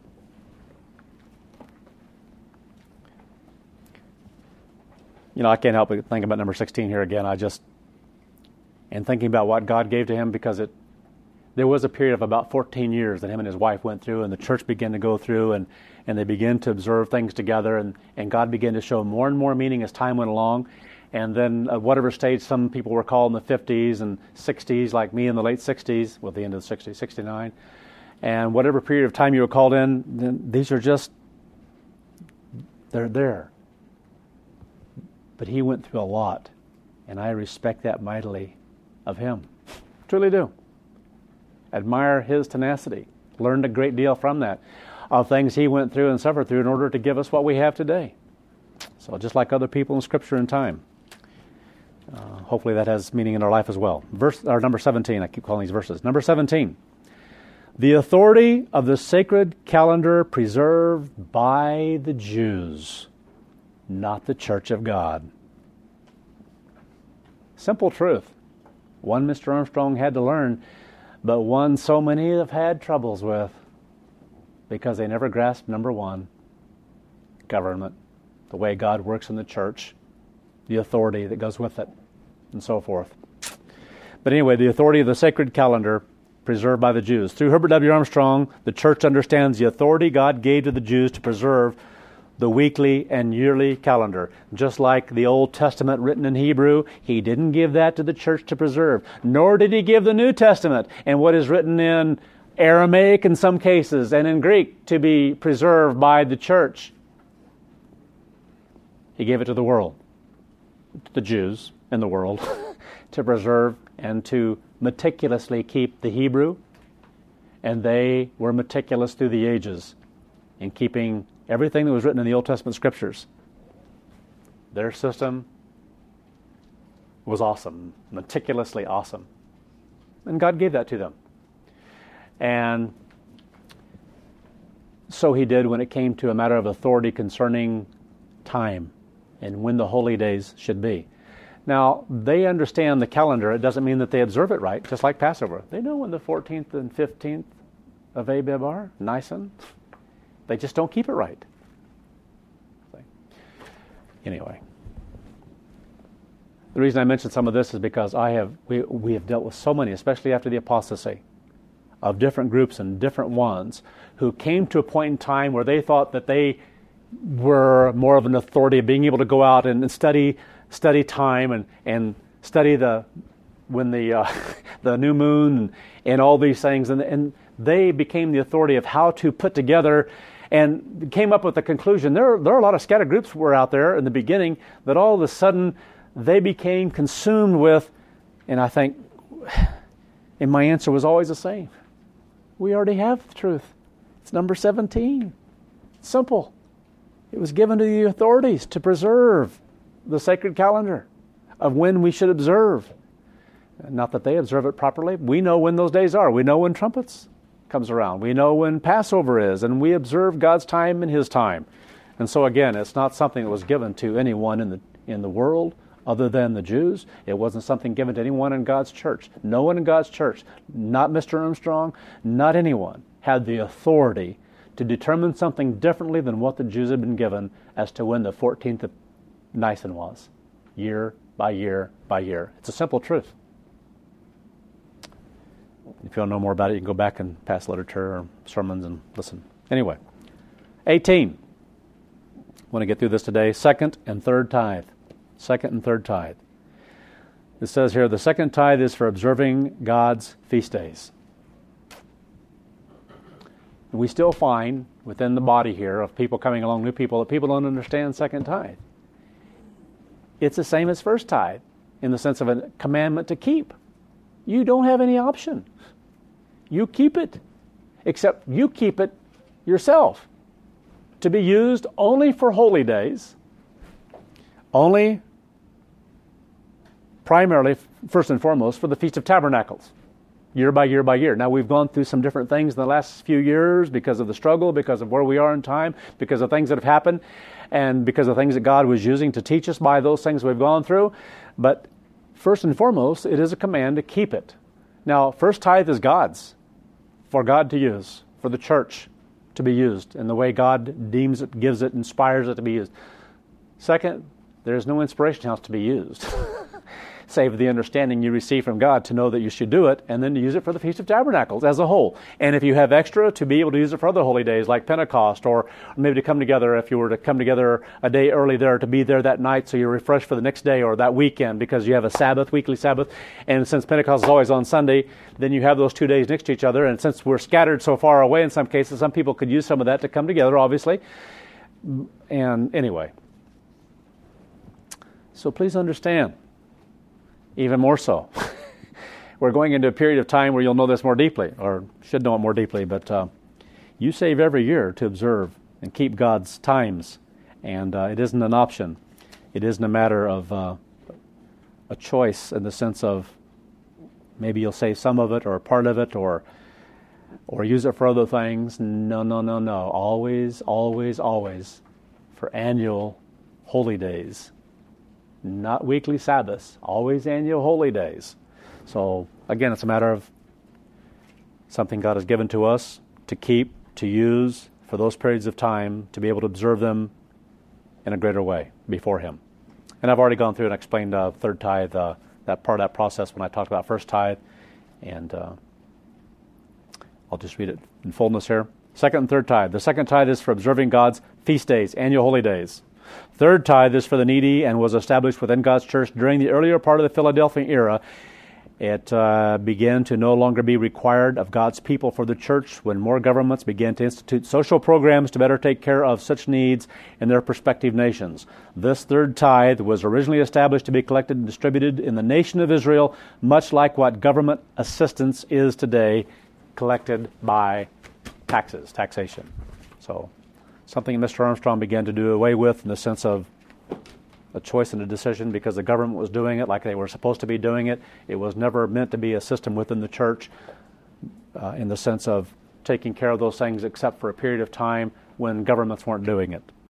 You know, I can't help but think about number sixteen here again. I just, and thinking about what God gave to him, because it, there was a period of about fourteen years that him and his wife went through, and the church began to go through, and, and they began to observe things together, and, and God began to show more and more meaning as time went along. And then at whatever stage, some people were called in the fifties and sixties, like me in the late sixties, well, the end of the sixties, sixty-nine. And whatever period of time you were called in, then these are just, they're there. But he went through a lot, and I respect that mightily of him. Truly do. Admire his tenacity. Learned a great deal from that, of things he went through and suffered through in order to give us what we have today. So just like other people in Scripture and time. Uh, hopefully that has meaning in our life as well. Verse, or number seventeen, I keep calling these verses. Number seventeen. The authority of the sacred calendar preserved by the Jews, not the Church of God. Simple truth. One Mister Armstrong had to learn, but one so many have had troubles with, because they never grasped number one, government, the way God works in the church, the authority that goes with it, and so forth. But anyway, the authority of the sacred calendar preserved by the Jews. Through Herbert W. Armstrong, the church understands the authority God gave to the Jews to preserve the weekly and yearly calendar. Just like the Old Testament written in Hebrew, he didn't give that to the church to preserve, nor did he give the New Testament and what is written in Aramaic in some cases and in Greek to be preserved by the church. He gave it to the world, to the Jews in the world, to preserve and to meticulously keep the Hebrew, and they were meticulous through the ages in keeping everything that was written in the Old Testament Scriptures. Their system was awesome, meticulously awesome. And God gave that to them. And so he did when it came to a matter of authority concerning time and when the holy days should be. Now, they understand the calendar. It doesn't mean that they observe it right, just like Passover. They know when the fourteenth and fifteenth of Abib are, Nisan. They just don't keep it right. Anyway, the reason I mention some of this is because I have we we have dealt with so many, especially after the apostasy, of different groups and different ones who came to a point in time where they thought that they were more of an authority of being able to go out and, and study study time and, and study the when the uh, the new moon and, and all these things, and and they became the authority of how to put together, and came up with the conclusion. There, there are a lot of scattered groups were out there in the beginning that all of a sudden they became consumed with, and I think, and my answer was always the same. We already have the truth. It's number seventeen. It's simple. It was given to the authorities to preserve the sacred calendar of when we should observe. Not that they observe it properly. We know when those days are. We know when trumpets comes around. We know when Passover is, and we observe God's time and His time. And so again, it's not something that was given to anyone in the in the world other than the Jews. It wasn't something given to anyone in God's church. No one in God's church, not Mister Armstrong, not anyone, had the authority to determine something differently than what the Jews had been given as to when the fourteenth of Nisan was, year by year by year. It's a simple truth. If you want to know more about it, you can go back and past literature or sermons and listen. Anyway, eighteen. I want to get through this today. Second and third tithe. Second and third tithe. It says here, the second tithe is for observing God's feast days. And we still find within the body here of people coming along, new people, that people don't understand second tithe. It's the same as first tithe in the sense of a commandment to keep. You don't have any option. You keep it, except you keep it yourself to be used only for holy days, only primarily, first and foremost, for the Feast of Tabernacles, year by year by year. Now, we've gone through some different things in the last few years because of the struggle, because of where we are in time, because of things that have happened, and because of things that God was using to teach us by those things we've gone through. But first and foremost, it is a command to keep it. Now, first tithe is God's, for God to use, for the church to be used in the way God deems it, gives it, inspires it to be used. Second, there's no inspiration else to be used, save the understanding you receive from God to know that you should do it, and then to use it for the Feast of Tabernacles as a whole. And if you have extra, to be able to use it for other holy days like Pentecost, or maybe to come together, if you were to come together a day early there, to be there that night so you're refreshed for the next day or that weekend because you have a Sabbath, weekly Sabbath. And since Pentecost is always on Sunday, then you have those two days next to each other. And since we're scattered so far away in some cases, some people could use some of that to come together, obviously. And anyway, so please understand, even more so. We're going into a period of time where you'll know this more deeply, or should know it more deeply, but uh, you save every year to observe and keep God's times, and uh, it isn't an option. It isn't a matter of uh, a choice in the sense of maybe you'll save some of it or a part of it or or use it for other things. No, no, no, no. Always, always, always for annual holy days. Not weekly Sabbaths, always annual holy days. So, again, it's a matter of something God has given to us to keep, to use for those periods of time, to be able to observe them in a greater way before Him. And I've already gone through and explained uh, third tithe, uh, that part of that process when I talked about first tithe, and uh, I'll just read it in fullness here. Second and third tithe. The second tithe is for observing God's feast days, annual holy days. Third tithe is for the needy and was established within God's church during the earlier part of the Philadelphian era. It uh, began to no longer be required of God's people for the church when more governments began to institute social programs to better take care of such needs in their respective nations. This third tithe was originally established to be collected and distributed in the nation of Israel, much like what government assistance is today, collected by taxes, taxation. So, something Mister Armstrong began to do away with in the sense of a choice and a decision because the government was doing it like they were supposed to be doing it. It was never meant to be a system within the church uh, in the sense of taking care of those things except for a period of time when governments weren't doing it.